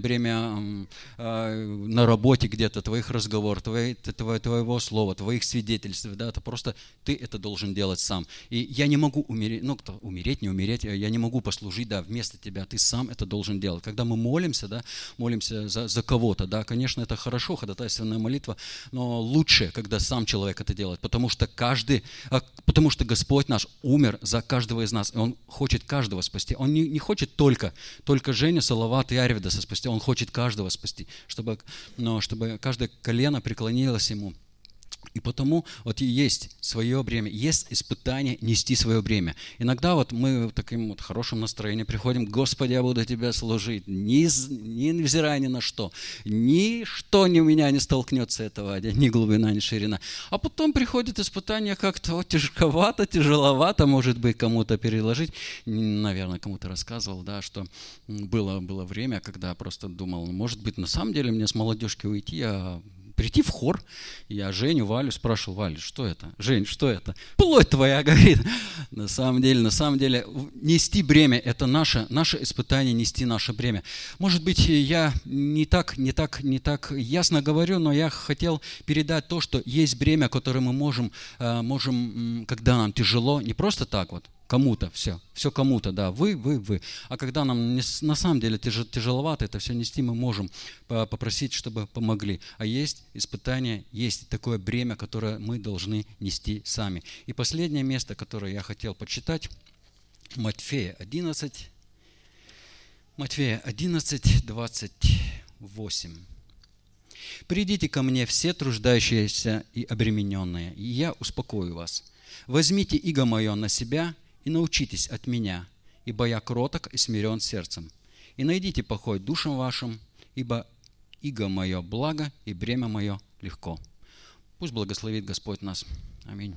на работе где-то, твоих разговоров, твоего слова, твоих свидетельств. Да, это просто ты это должен делать сам. И я не могу умереть, не умереть, я не могу послужить, да, вместо тебя. Ты сам это должен делать. Когда мы молимся, да, за кого-то, да, конечно, это хорошо, ходатайственная молитва, но лучше, когда сам человек это делает, потому что Господь наш умер за каждого из нас, и Он хочет каждого спасти. Он не хочет только Женю, Салават и Арвидаса спасти, Он хочет каждого спасти, чтобы каждое колено преклонилось Ему. И потому вот и есть свое бремя, есть испытание нести свое бремя. Иногда вот мы в таким вот хорошем настроении приходим: Господи, я буду Тебя служить, невзирая ни на что. Ничто у меня не столкнется этого, ни глубина, ни ширина. А потом приходит испытание как-то вот тяжеловато, может быть, кому-то переложить. Наверное, кому-то рассказывал, да, что было время, когда просто думал, может быть, на самом деле мне с молодежки уйти, прийти в хор. Я Женю, Валю спрашивал: Валя, что это? Жень, что это? Плоть твоя горит. На самом деле, нести бремя – это наше испытание, нести наше бремя. Может быть, я не так ясно говорю, но я хотел передать то, что есть бремя, которое мы можем, когда нам тяжело, не просто так вот, кому-то все кому-то, да, вы. А когда нам на самом деле тяжеловато это все нести, мы можем попросить, чтобы помогли. А есть испытания, есть такое бремя, которое мы должны нести сами. И последнее место, которое я хотел почитать, Матфея 11, 28. «Придите ко мне все труждающиеся и обремененные, и я успокою вас. Возьмите иго мое на себя и научитесь от меня, ибо я кроток и смирен сердцем. И найдите покой душам вашим, ибо иго мое благо и бремя мое легко». Пусть благословит Господь нас. Аминь.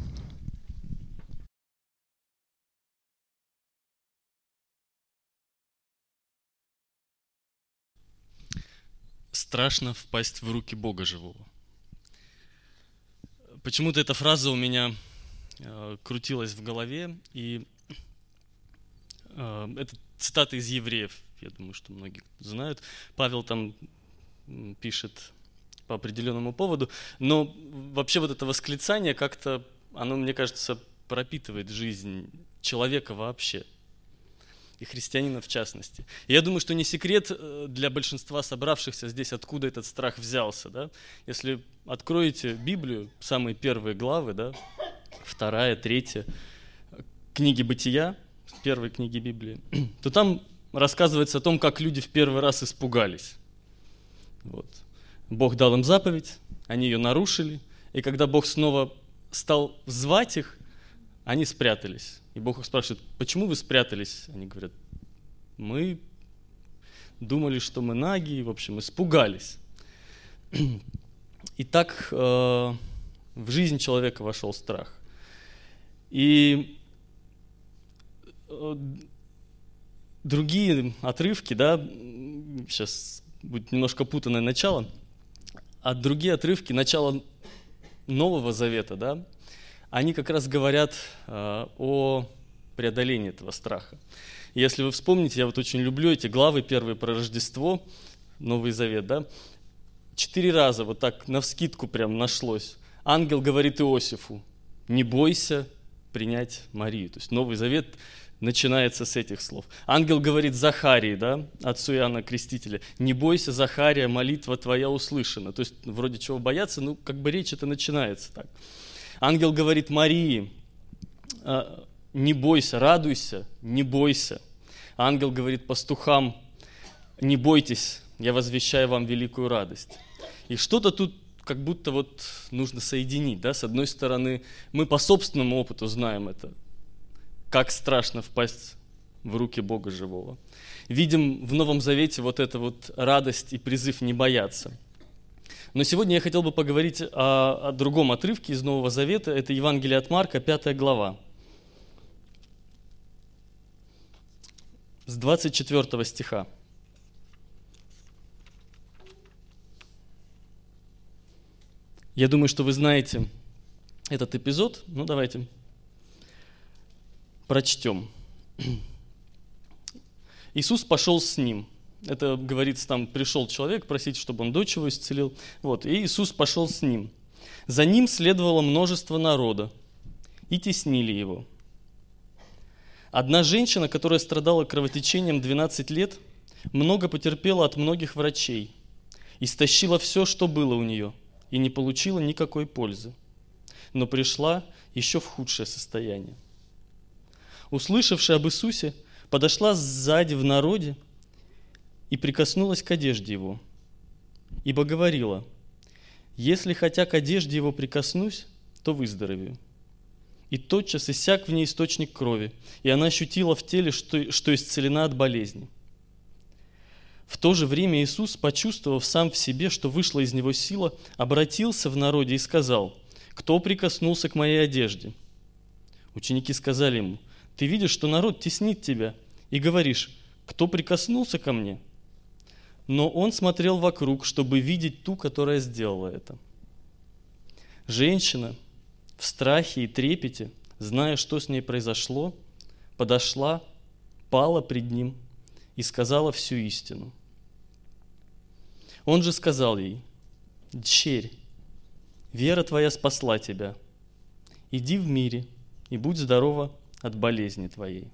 Страшно впасть в руки Бога живого. Почему-то эта фраза у меня крутилась в голове, и это цитата из Евреев, я думаю, что многие знают. Павел там пишет по определенному поводу, но вообще вот это восклицание как-то, оно, мне кажется, пропитывает жизнь человека вообще, и христианина в частности. И я думаю, что не секрет для большинства собравшихся здесь, откуда этот страх взялся. Да? Если откроете Библию, самые первые главы, да, 2, 3 книги Бытия, первой книги Библии, то там рассказывается о том, как люди в первый раз испугались. Вот. Бог дал им заповедь, они ее нарушили, и когда Бог снова стал звать их, они спрятались. И Бог их спрашивает: почему вы спрятались? Они говорят: мы думали, что мы наги, и, в общем, испугались. И так в жизнь человека вошел страх. И другие отрывки, да, сейчас будет немножко путанное начало, а другие отрывки начала Нового Завета, да, они как раз говорят о преодолении этого страха. И если вы вспомните, я вот очень люблю эти главы первые про Рождество, Новый Завет, да, 4 раза вот так навскидку прям нашлось. Ангел говорит Иосифу: не бойся принять Марию. То есть Новый Завет начинается с этих слов. Ангел говорит Захарии, да, отцу Иоанна Крестителя: не бойся, Захария, молитва твоя услышана. То есть вроде чего бояться, ну как бы речь это начинается так. Ангел говорит Марии: не бойся, радуйся, не бойся. Ангел говорит пастухам: не бойтесь, я возвещаю вам великую радость. И что-то тут как будто вот нужно соединить, да? С одной стороны, мы по собственному опыту знаем это, как страшно впасть в руки Бога живого. Видим в Новом Завете вот эту вот радость и призыв не бояться. Но сегодня я хотел бы поговорить о другом отрывке из Нового Завета. Это Евангелие от Марка, 5 глава. С 24 стиха. Я думаю, что вы знаете этот эпизод. Ну, давайте прочтем. Иисус пошел с ним. Это говорится, там пришел человек просить, чтобы он дочь его исцелил. Вот, и Иисус пошел с ним. За ним следовало множество народа, и теснили его. Одна женщина, которая страдала кровотечением 12 лет, много потерпела от многих врачей, истощила все, что было у нее, и не получила никакой пользы, но пришла еще в худшее состояние. Услышавши об Иисусе, подошла сзади в народе и прикоснулась к одежде его, ибо говорила: Если хотя к одежде его прикоснусь, то выздоровею. И тотчас иссяк в ней источник крови, и она ощутила в теле, что исцелена от болезни. В то же время Иисус, почувствовав сам в себе, что вышла из него сила, обратился в народе и сказал: «Кто прикоснулся к моей одежде?» Ученики сказали ему: «Ты видишь, что народ теснит тебя, и говоришь: кто прикоснулся ко мне?» Но он смотрел вокруг, чтобы видеть ту, которая сделала это. Женщина в страхе и трепете, зная, что с ней произошло, подошла, пала пред ним и сказала всю истину. Он же сказал ей: «Дщерь, вера твоя спасла тебя. Иди в мире и будь здорова от болезни твоей».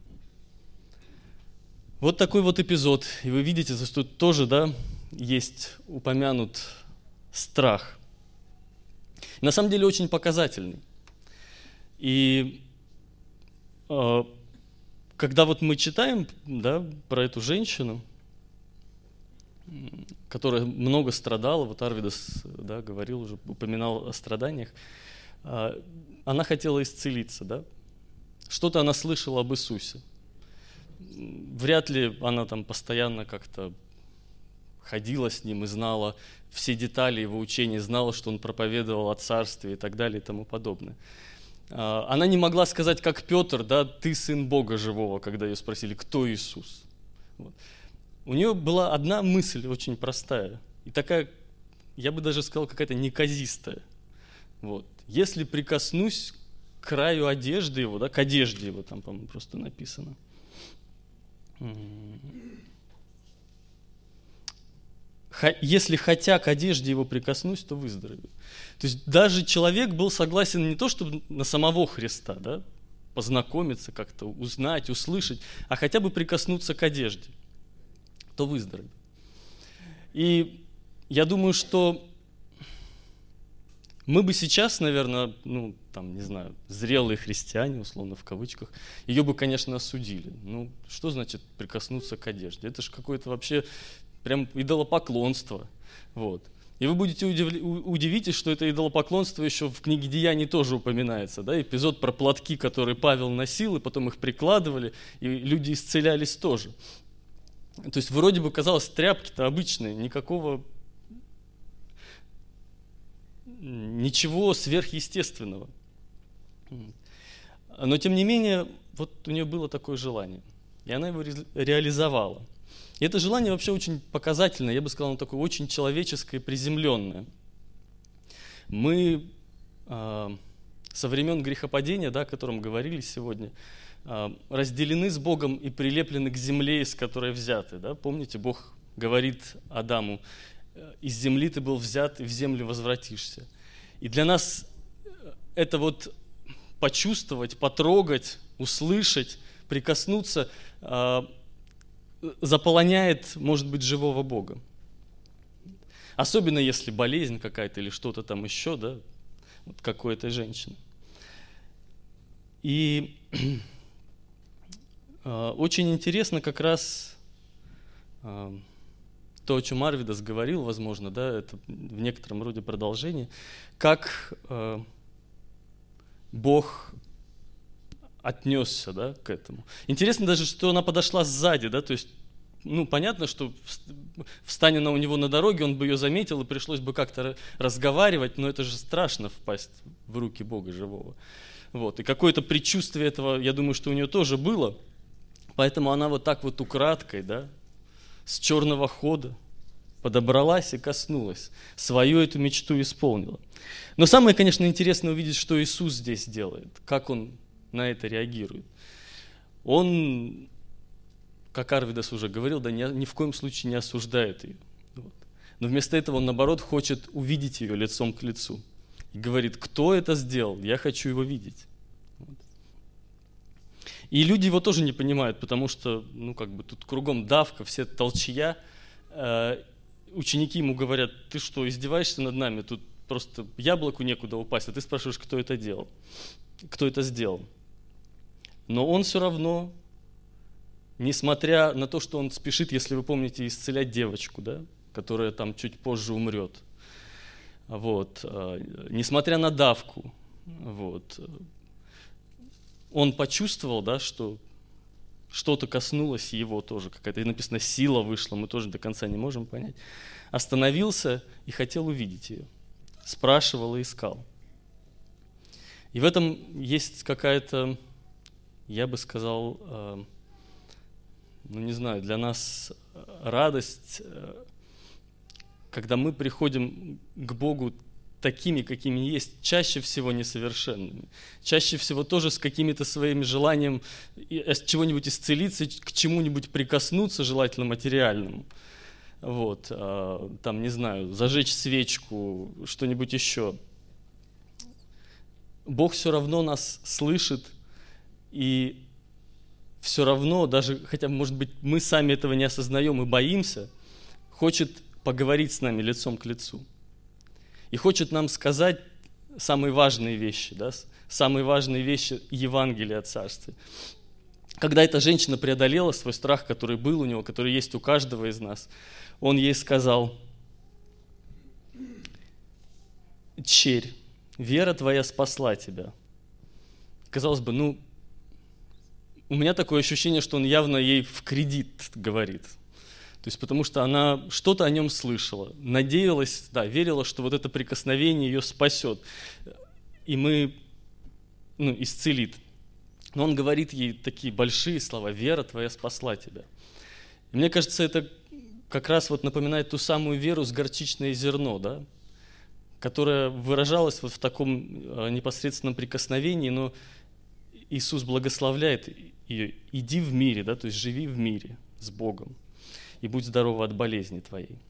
Вот такой вот эпизод. И вы видите, что тут тоже, да, есть упомянут страх. На самом деле очень показательный. И когда вот мы читаем, да, про эту женщину, которая много страдала, вот Арвидас, да, говорил уже, упоминал о страданиях, она хотела исцелиться, да? Что-то она слышала об Иисусе. Вряд ли она там постоянно как-то ходила с ним и знала все детали его учения, знала, что он проповедовал о царстве и так далее и тому подобное. Она не могла сказать, как Петр, да, «Ты сын Бога живого», когда ее спросили, кто Иисус. Вот. У нее была одна мысль очень простая и такая, я бы даже сказал, какая-то неказистая. Вот. Если прикоснусь к краю одежды его, да, к одежде его, там, по-моему, просто написано. Если хотя к одежде его прикоснусь, то выздоровею. То есть даже человек был согласен не то, чтобы на самого Христа, да, познакомиться как-то, узнать, услышать, а хотя бы прикоснуться к одежде, то выздоровею. И я думаю, что мы бы сейчас, наверное, ну, там, не знаю, зрелые христиане, условно, в кавычках, ее бы, конечно, осудили. Ну, что значит прикоснуться к одежде? Это же какое-то вообще прям идолопоклонство. Вот. И вы будете удивитесь, что это идолопоклонство еще в книге Деяний тоже упоминается. Да? Эпизод про платки, которые Павел носил, и потом их прикладывали, и люди исцелялись тоже. То есть вроде бы казалось, тряпки-то обычные, ничего сверхъестественного. Но тем не менее, вот у нее было такое желание, и она его реализовала. И это желание вообще очень показательное, я бы сказал, оно такое очень человеческое, приземленное. Мы со времен грехопадения, да, о котором говорили сегодня, разделены с Богом и прилеплены к земле, из которой взяты. Да? Помните, Бог говорит Адаму: из земли ты был взят, и в землю возвратишься. И для нас это вот почувствовать, потрогать, услышать, прикоснуться заполоняет, может быть, живого Бога. Особенно если болезнь какая-то или что-то там еще, да, вот как у этой женщины. И очень интересно как раз то, о чем Арвидас говорил, возможно, да, это в некотором роде продолжение, как Бог отнесся, да, к этому. Интересно даже, что она подошла сзади, да, то есть, ну, понятно, что встань она у него на дороге, он бы ее заметил, и пришлось бы как-то разговаривать, но это же страшно впасть в руки Бога живого. Вот. И какое-то предчувствие этого, я думаю, что у нее тоже было, поэтому она вот так вот украдкой, да, с черного хода подобралась и коснулась, свою эту мечту исполнила. Но самое, конечно, интересное увидеть, что Иисус здесь делает, как Он на это реагирует. Он, как Арвидас уже говорил, да, ни в коем случае не осуждает ее. Вот. Но вместо этого он, наоборот, хочет увидеть ее лицом к лицу. И говорит: кто это сделал? Я хочу его видеть. Вот. И люди его тоже не понимают, потому что, ну, как бы тут кругом давка, все толчья. Ученики ему говорят: ты что, издеваешься над нами? Тут просто яблоку некуда упасть, а ты спрашиваешь, кто это делал, кто это сделал. Но он все равно, несмотря на то, что он спешит, если вы помните, исцелять девочку, да, которая там чуть позже умрет, Вот. Несмотря на давку, вот, он почувствовал, да, что что-то коснулось его тоже, какая-то, и написано, сила вышла, мы тоже до конца не можем понять. Остановился и хотел увидеть ее. Спрашивал и искал. И в этом есть какая-то, я бы сказал, ну не знаю, для нас радость, когда мы приходим к Богу такими, какими есть, чаще всего несовершенными, чаще всего тоже с какими-то своими желанием от чего-нибудь исцелиться, к чему-нибудь прикоснуться, желательно материальному. Вот, там, не знаю, зажечь свечку, что-нибудь еще. Бог все равно нас слышит, и все равно, даже, хотя, может быть, мы сами этого не осознаем и боимся, хочет поговорить с нами лицом к лицу. И хочет нам сказать самые важные вещи, да, самые важные вещи Евангелия о Царстве. Когда эта женщина преодолела свой страх, который был у него, который есть у каждого из нас, он ей сказал: «Черь, вера твоя спасла тебя». Казалось бы, ну, у меня такое ощущение, что он явно ей в кредит говорит. То есть потому что она что-то о нем слышала, надеялась, да, верила, что вот это прикосновение ее спасет, и исцелит. Но он говорит ей такие большие слова: «Вера твоя спасла тебя». И мне кажется, это как раз вот напоминает ту самую веру с горчичное зерно, да, которая выражалась вот в таком непосредственном прикосновении, но Иисус благословляет ее: «Иди в мире», да, то есть живи в мире с Богом, и будь здорова от болезни твоей.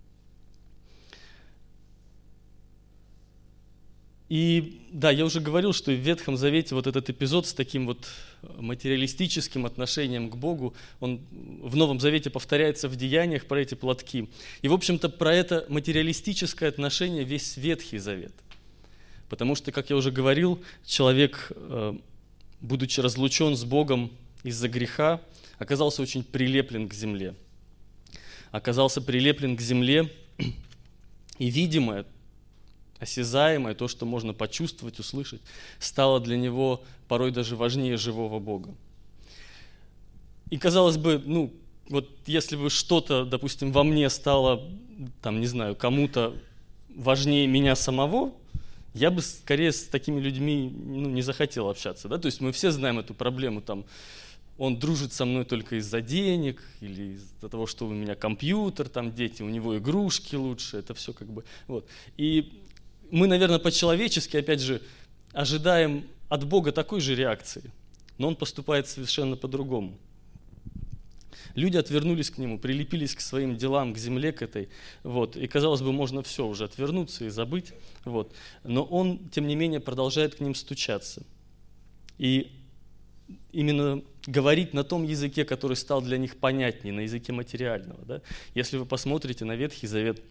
И да, я уже говорил, что в Ветхом Завете вот этот эпизод с таким вот материалистическим отношением к Богу, он в Новом Завете повторяется в Деяниях про эти платки. И, в общем-то, про это материалистическое отношение весь Ветхий Завет. Потому что, как я уже говорил, человек, будучи разлучен с Богом из-за греха, оказался очень прилеплен к земле. Оказался прилеплен к земле, и видимое, осязаемое, то, что можно почувствовать, услышать, стало для него порой даже важнее живого Бога. И казалось бы, ну, вот если бы что-то, допустим, во мне стало, там, не знаю, кому-то важнее меня самого, я бы скорее с такими людьми не захотел общаться. Да? То есть мы все знаем эту проблему, там, он дружит со мной только из-за денег, или из-за того, что у меня компьютер, там дети, у него игрушки лучше, это все как бы... Вот. И мы, наверное, по-человечески, опять же, ожидаем от Бога такой же реакции, но Он поступает совершенно по-другому. Люди отвернулись к Нему, прилепились к своим делам, к земле, к этой, вот, и, казалось бы, можно все уже отвернуться и забыть, вот, но Он, тем не менее, продолжает к ним стучаться. И именно говорить на том языке, который стал для них понятнее, на языке материального. Да? Если вы посмотрите на Ветхий Завет,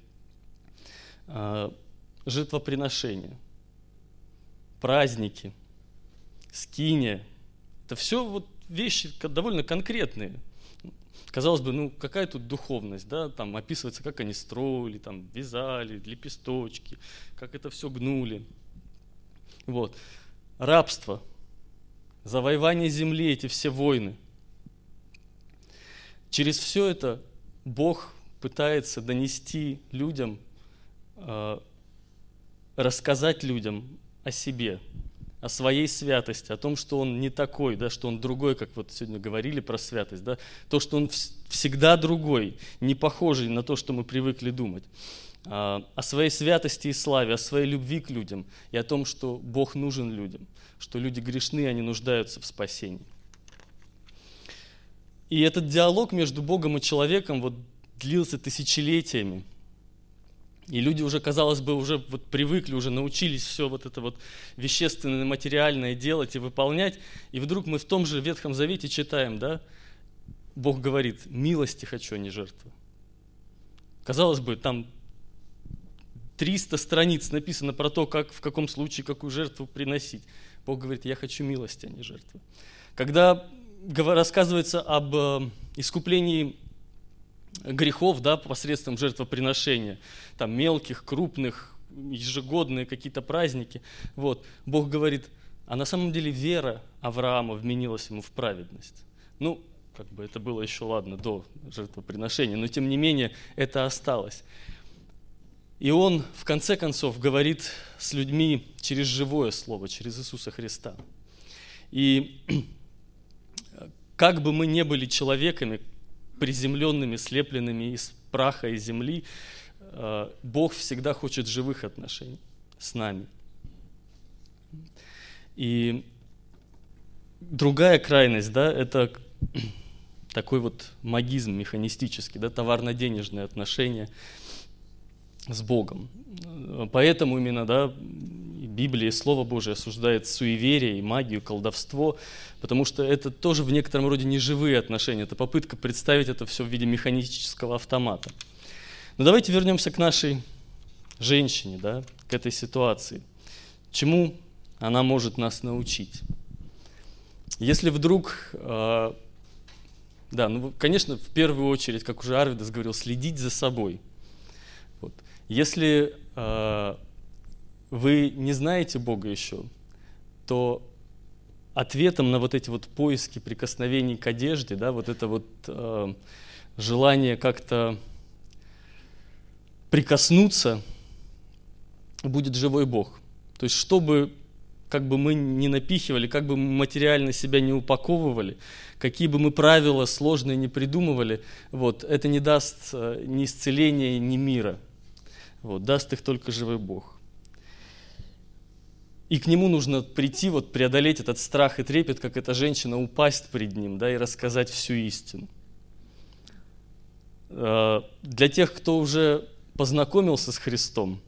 жертвоприношения, праздники, скиния, это все вот вещи довольно конкретные. Казалось бы, ну какая тут духовность, да? Там описывается, как они строили, там вязали, лепесточки, как это все гнули. Вот. Рабство, завоевание земли, эти все войны. Через все это Бог пытается донести людям, рассказать людям о себе, о своей святости, о том, что Он не такой, да, что Он другой, как вот сегодня говорили про святость, да, то, что Он всегда другой, не похожий на то, что мы привыкли думать, о своей святости и славе, о своей любви к людям и о том, что Бог нужен людям, что люди грешны, они нуждаются в спасении. И этот диалог между Богом и человеком вот длился тысячелетиями. И люди уже, казалось бы, уже вот привыкли, уже научились все вот это вот вещественное, материальное делать и выполнять. И вдруг мы в том же Ветхом Завете читаем, да, Бог говорит: «Милости хочу, а не жертвы». Казалось бы, там 300 страниц написано про то, как, в каком случае, какую жертву приносить. Бог говорит: «Я хочу милости, а не жертвы». Когда рассказывается об искуплении грехов, да, посредством жертвоприношения, там мелких, крупных, ежегодные какие-то праздники. Вот. Бог говорит, а на самом деле вера Авраама вменилась ему в праведность. Ну, как бы это было еще, ладно, до жертвоприношения, но тем не менее это осталось. И он, в конце концов, говорит с людьми через живое слово, через Иисуса Христа. И как бы мы ни были человеками, приземленными, слепленными из праха и земли, Бог всегда хочет живых отношений с нами. И другая крайность, да, это такой вот магизм механистический, да, товарно-денежные отношения с Богом. Поэтому именно, да, Библия и Слово Божие осуждает суеверие и магию, колдовство, потому что это тоже в некотором роде неживые отношения, это попытка представить это все в виде механического автомата. Но давайте вернемся к нашей женщине, да, к этой ситуации. Чему она может нас научить? Если вдруг, конечно, в первую очередь, как уже Арвидас говорил, следить за собой. Вот. Если вы не знаете Бога еще, то ответом на вот эти вот поиски прикосновений к одежде, да, вот это вот желание как-то прикоснуться, будет живой Бог. То есть, чтобы как бы мы ни напихивали, как бы мы материально себя не упаковывали, какие бы мы правила сложные не придумывали, вот, это не даст ни исцеления, ни мира. Вот, даст их только живой Бог. И к Нему нужно прийти, вот, преодолеть этот страх и трепет, как эта женщина, упасть пред Ним, да, и рассказать всю истину. Для тех, кто уже познакомился с Христом,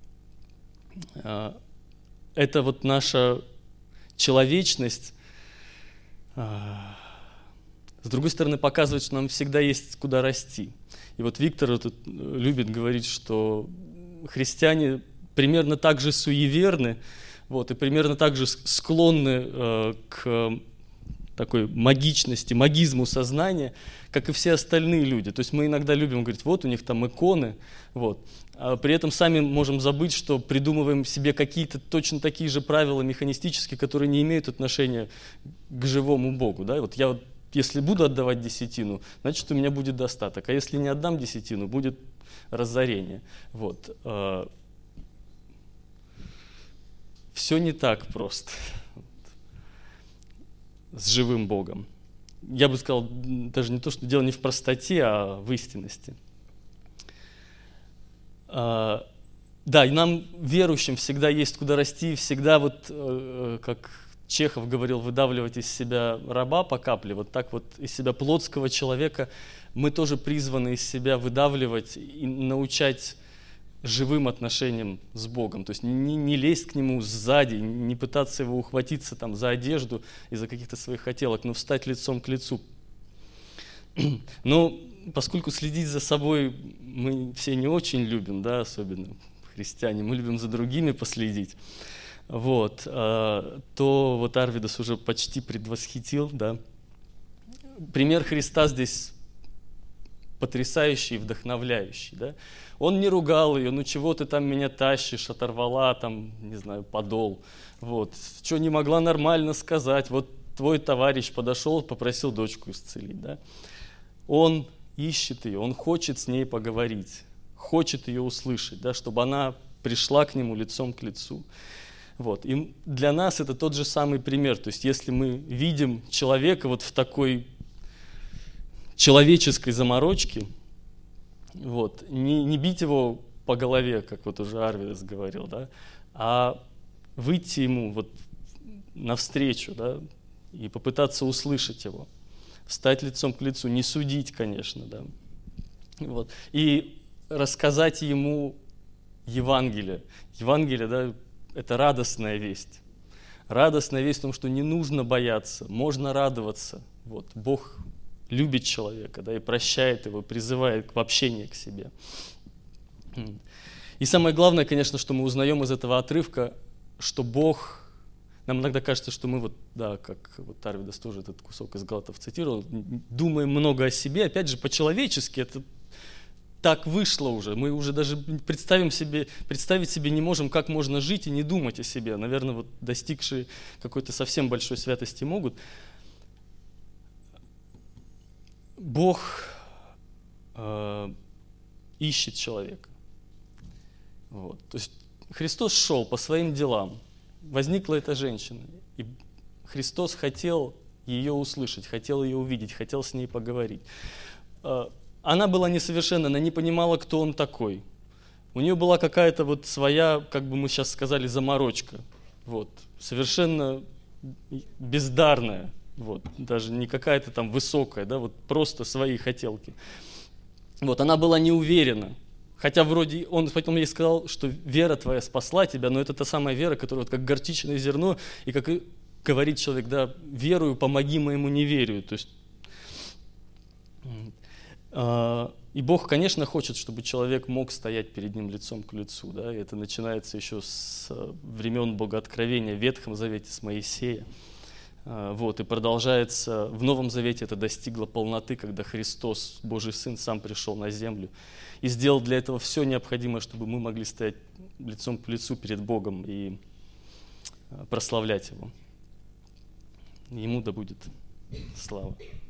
это вот наша человечность, с другой стороны, показывает, что нам всегда есть куда расти. И вот Виктор тут любит говорить, что христиане примерно так же суеверны, вот, и примерно так же склонны к такой магичности, магизму сознания, как и все остальные люди. То есть мы иногда любим говорить, вот у них там иконы, вот. А при этом сами можем забыть, что придумываем себе какие-то точно такие же правила механистические, которые не имеют отношения к живому Богу. Да? Вот я вот, если буду отдавать десятину, значит, у меня будет достаток. А если не отдам десятину, будет разорение. Вот. Все не так просто с живым Богом. Я бы сказал, даже не то, что дело не в простоте, а в истинности. Да, и нам, верующим, всегда есть куда расти, всегда вот, как Чехов говорил, выдавливать из себя раба по капле, вот так вот из себя плотского человека мы тоже призваны из себя выдавливать и научать живым отношениям с Богом. То есть не лезть к Нему сзади, не пытаться Его ухватиться там, за одежду из-за каких-то своих хотелок, но встать лицом к лицу. Но поскольку следить за собой мы все не очень любим, да, особенно христиане, мы любим за другими последить, вот, то вот Арвидас уже почти предвосхитил, да. Пример Христа здесь потрясающий и вдохновляющий, да. Он не ругал ее, ну чего ты там меня тащишь, оторвала там, не знаю, подол, вот, что не могла нормально сказать, вот твой товарищ подошел, попросил дочку исцелить, да. Он ищет ее, он хочет с ней поговорить, хочет ее услышать, да, чтобы она пришла к нему лицом к лицу. Вот. И для нас это тот же самый пример. То есть если мы видим человека вот в такой человеческой заморочке, вот, не бить его по голове, как вот уже Арвидас говорил, да, а выйти ему вот навстречу, да, и попытаться услышать его. Встать лицом к лицу, не судить, конечно, да. Вот. И рассказать ему Евангелие. Евангелие, да, это радостная весть. Радостная весть в том, что не нужно бояться, можно радоваться. Вот. Бог любит человека, да, и прощает его, призывает в общение к себе. И самое главное, конечно, что мы узнаем из этого отрывка, что Бог... Нам иногда кажется, что мы вот, да, как вот Арвидас тоже этот кусок из Галатов цитировал, думаем много о себе, опять же, по-человечески, это так вышло уже. Мы уже даже представить себе не можем, как можно жить и не думать о себе. Наверное, вот достигшие какой-то совсем большой святости могут. Бог ищет человека. Вот. То есть Христос шел по своим делам. Возникла эта женщина. И Христос хотел ее услышать, хотел ее увидеть, хотел с ней поговорить. Она была несовершенна, она не понимала, кто он такой. У нее была какая-то вот своя, как бы мы сейчас сказали, заморочка. Вот. Совершенно бездарная. Вот. Даже не какая-то там высокая, да, вот просто свои хотелки. Вот. Она была не уверена. Хотя вроде он потом ей сказал, что вера твоя спасла тебя, но это та самая вера, которая вот как горчичное зерно, и как говорит человек, да, верую, помоги моему неверию. То есть, и Бог, конечно, хочет, чтобы человек мог стоять перед ним лицом к лицу. Да, и это начинается еще с времен Богооткровения в Ветхом Завете, с Моисея. Вот, и продолжается в Новом Завете, это достигло полноты, когда Христос, Божий Сын, сам пришел на землю и сделал для этого все необходимое, чтобы мы могли стоять лицом к лицу перед Богом и прославлять Его. Ему да будет слава.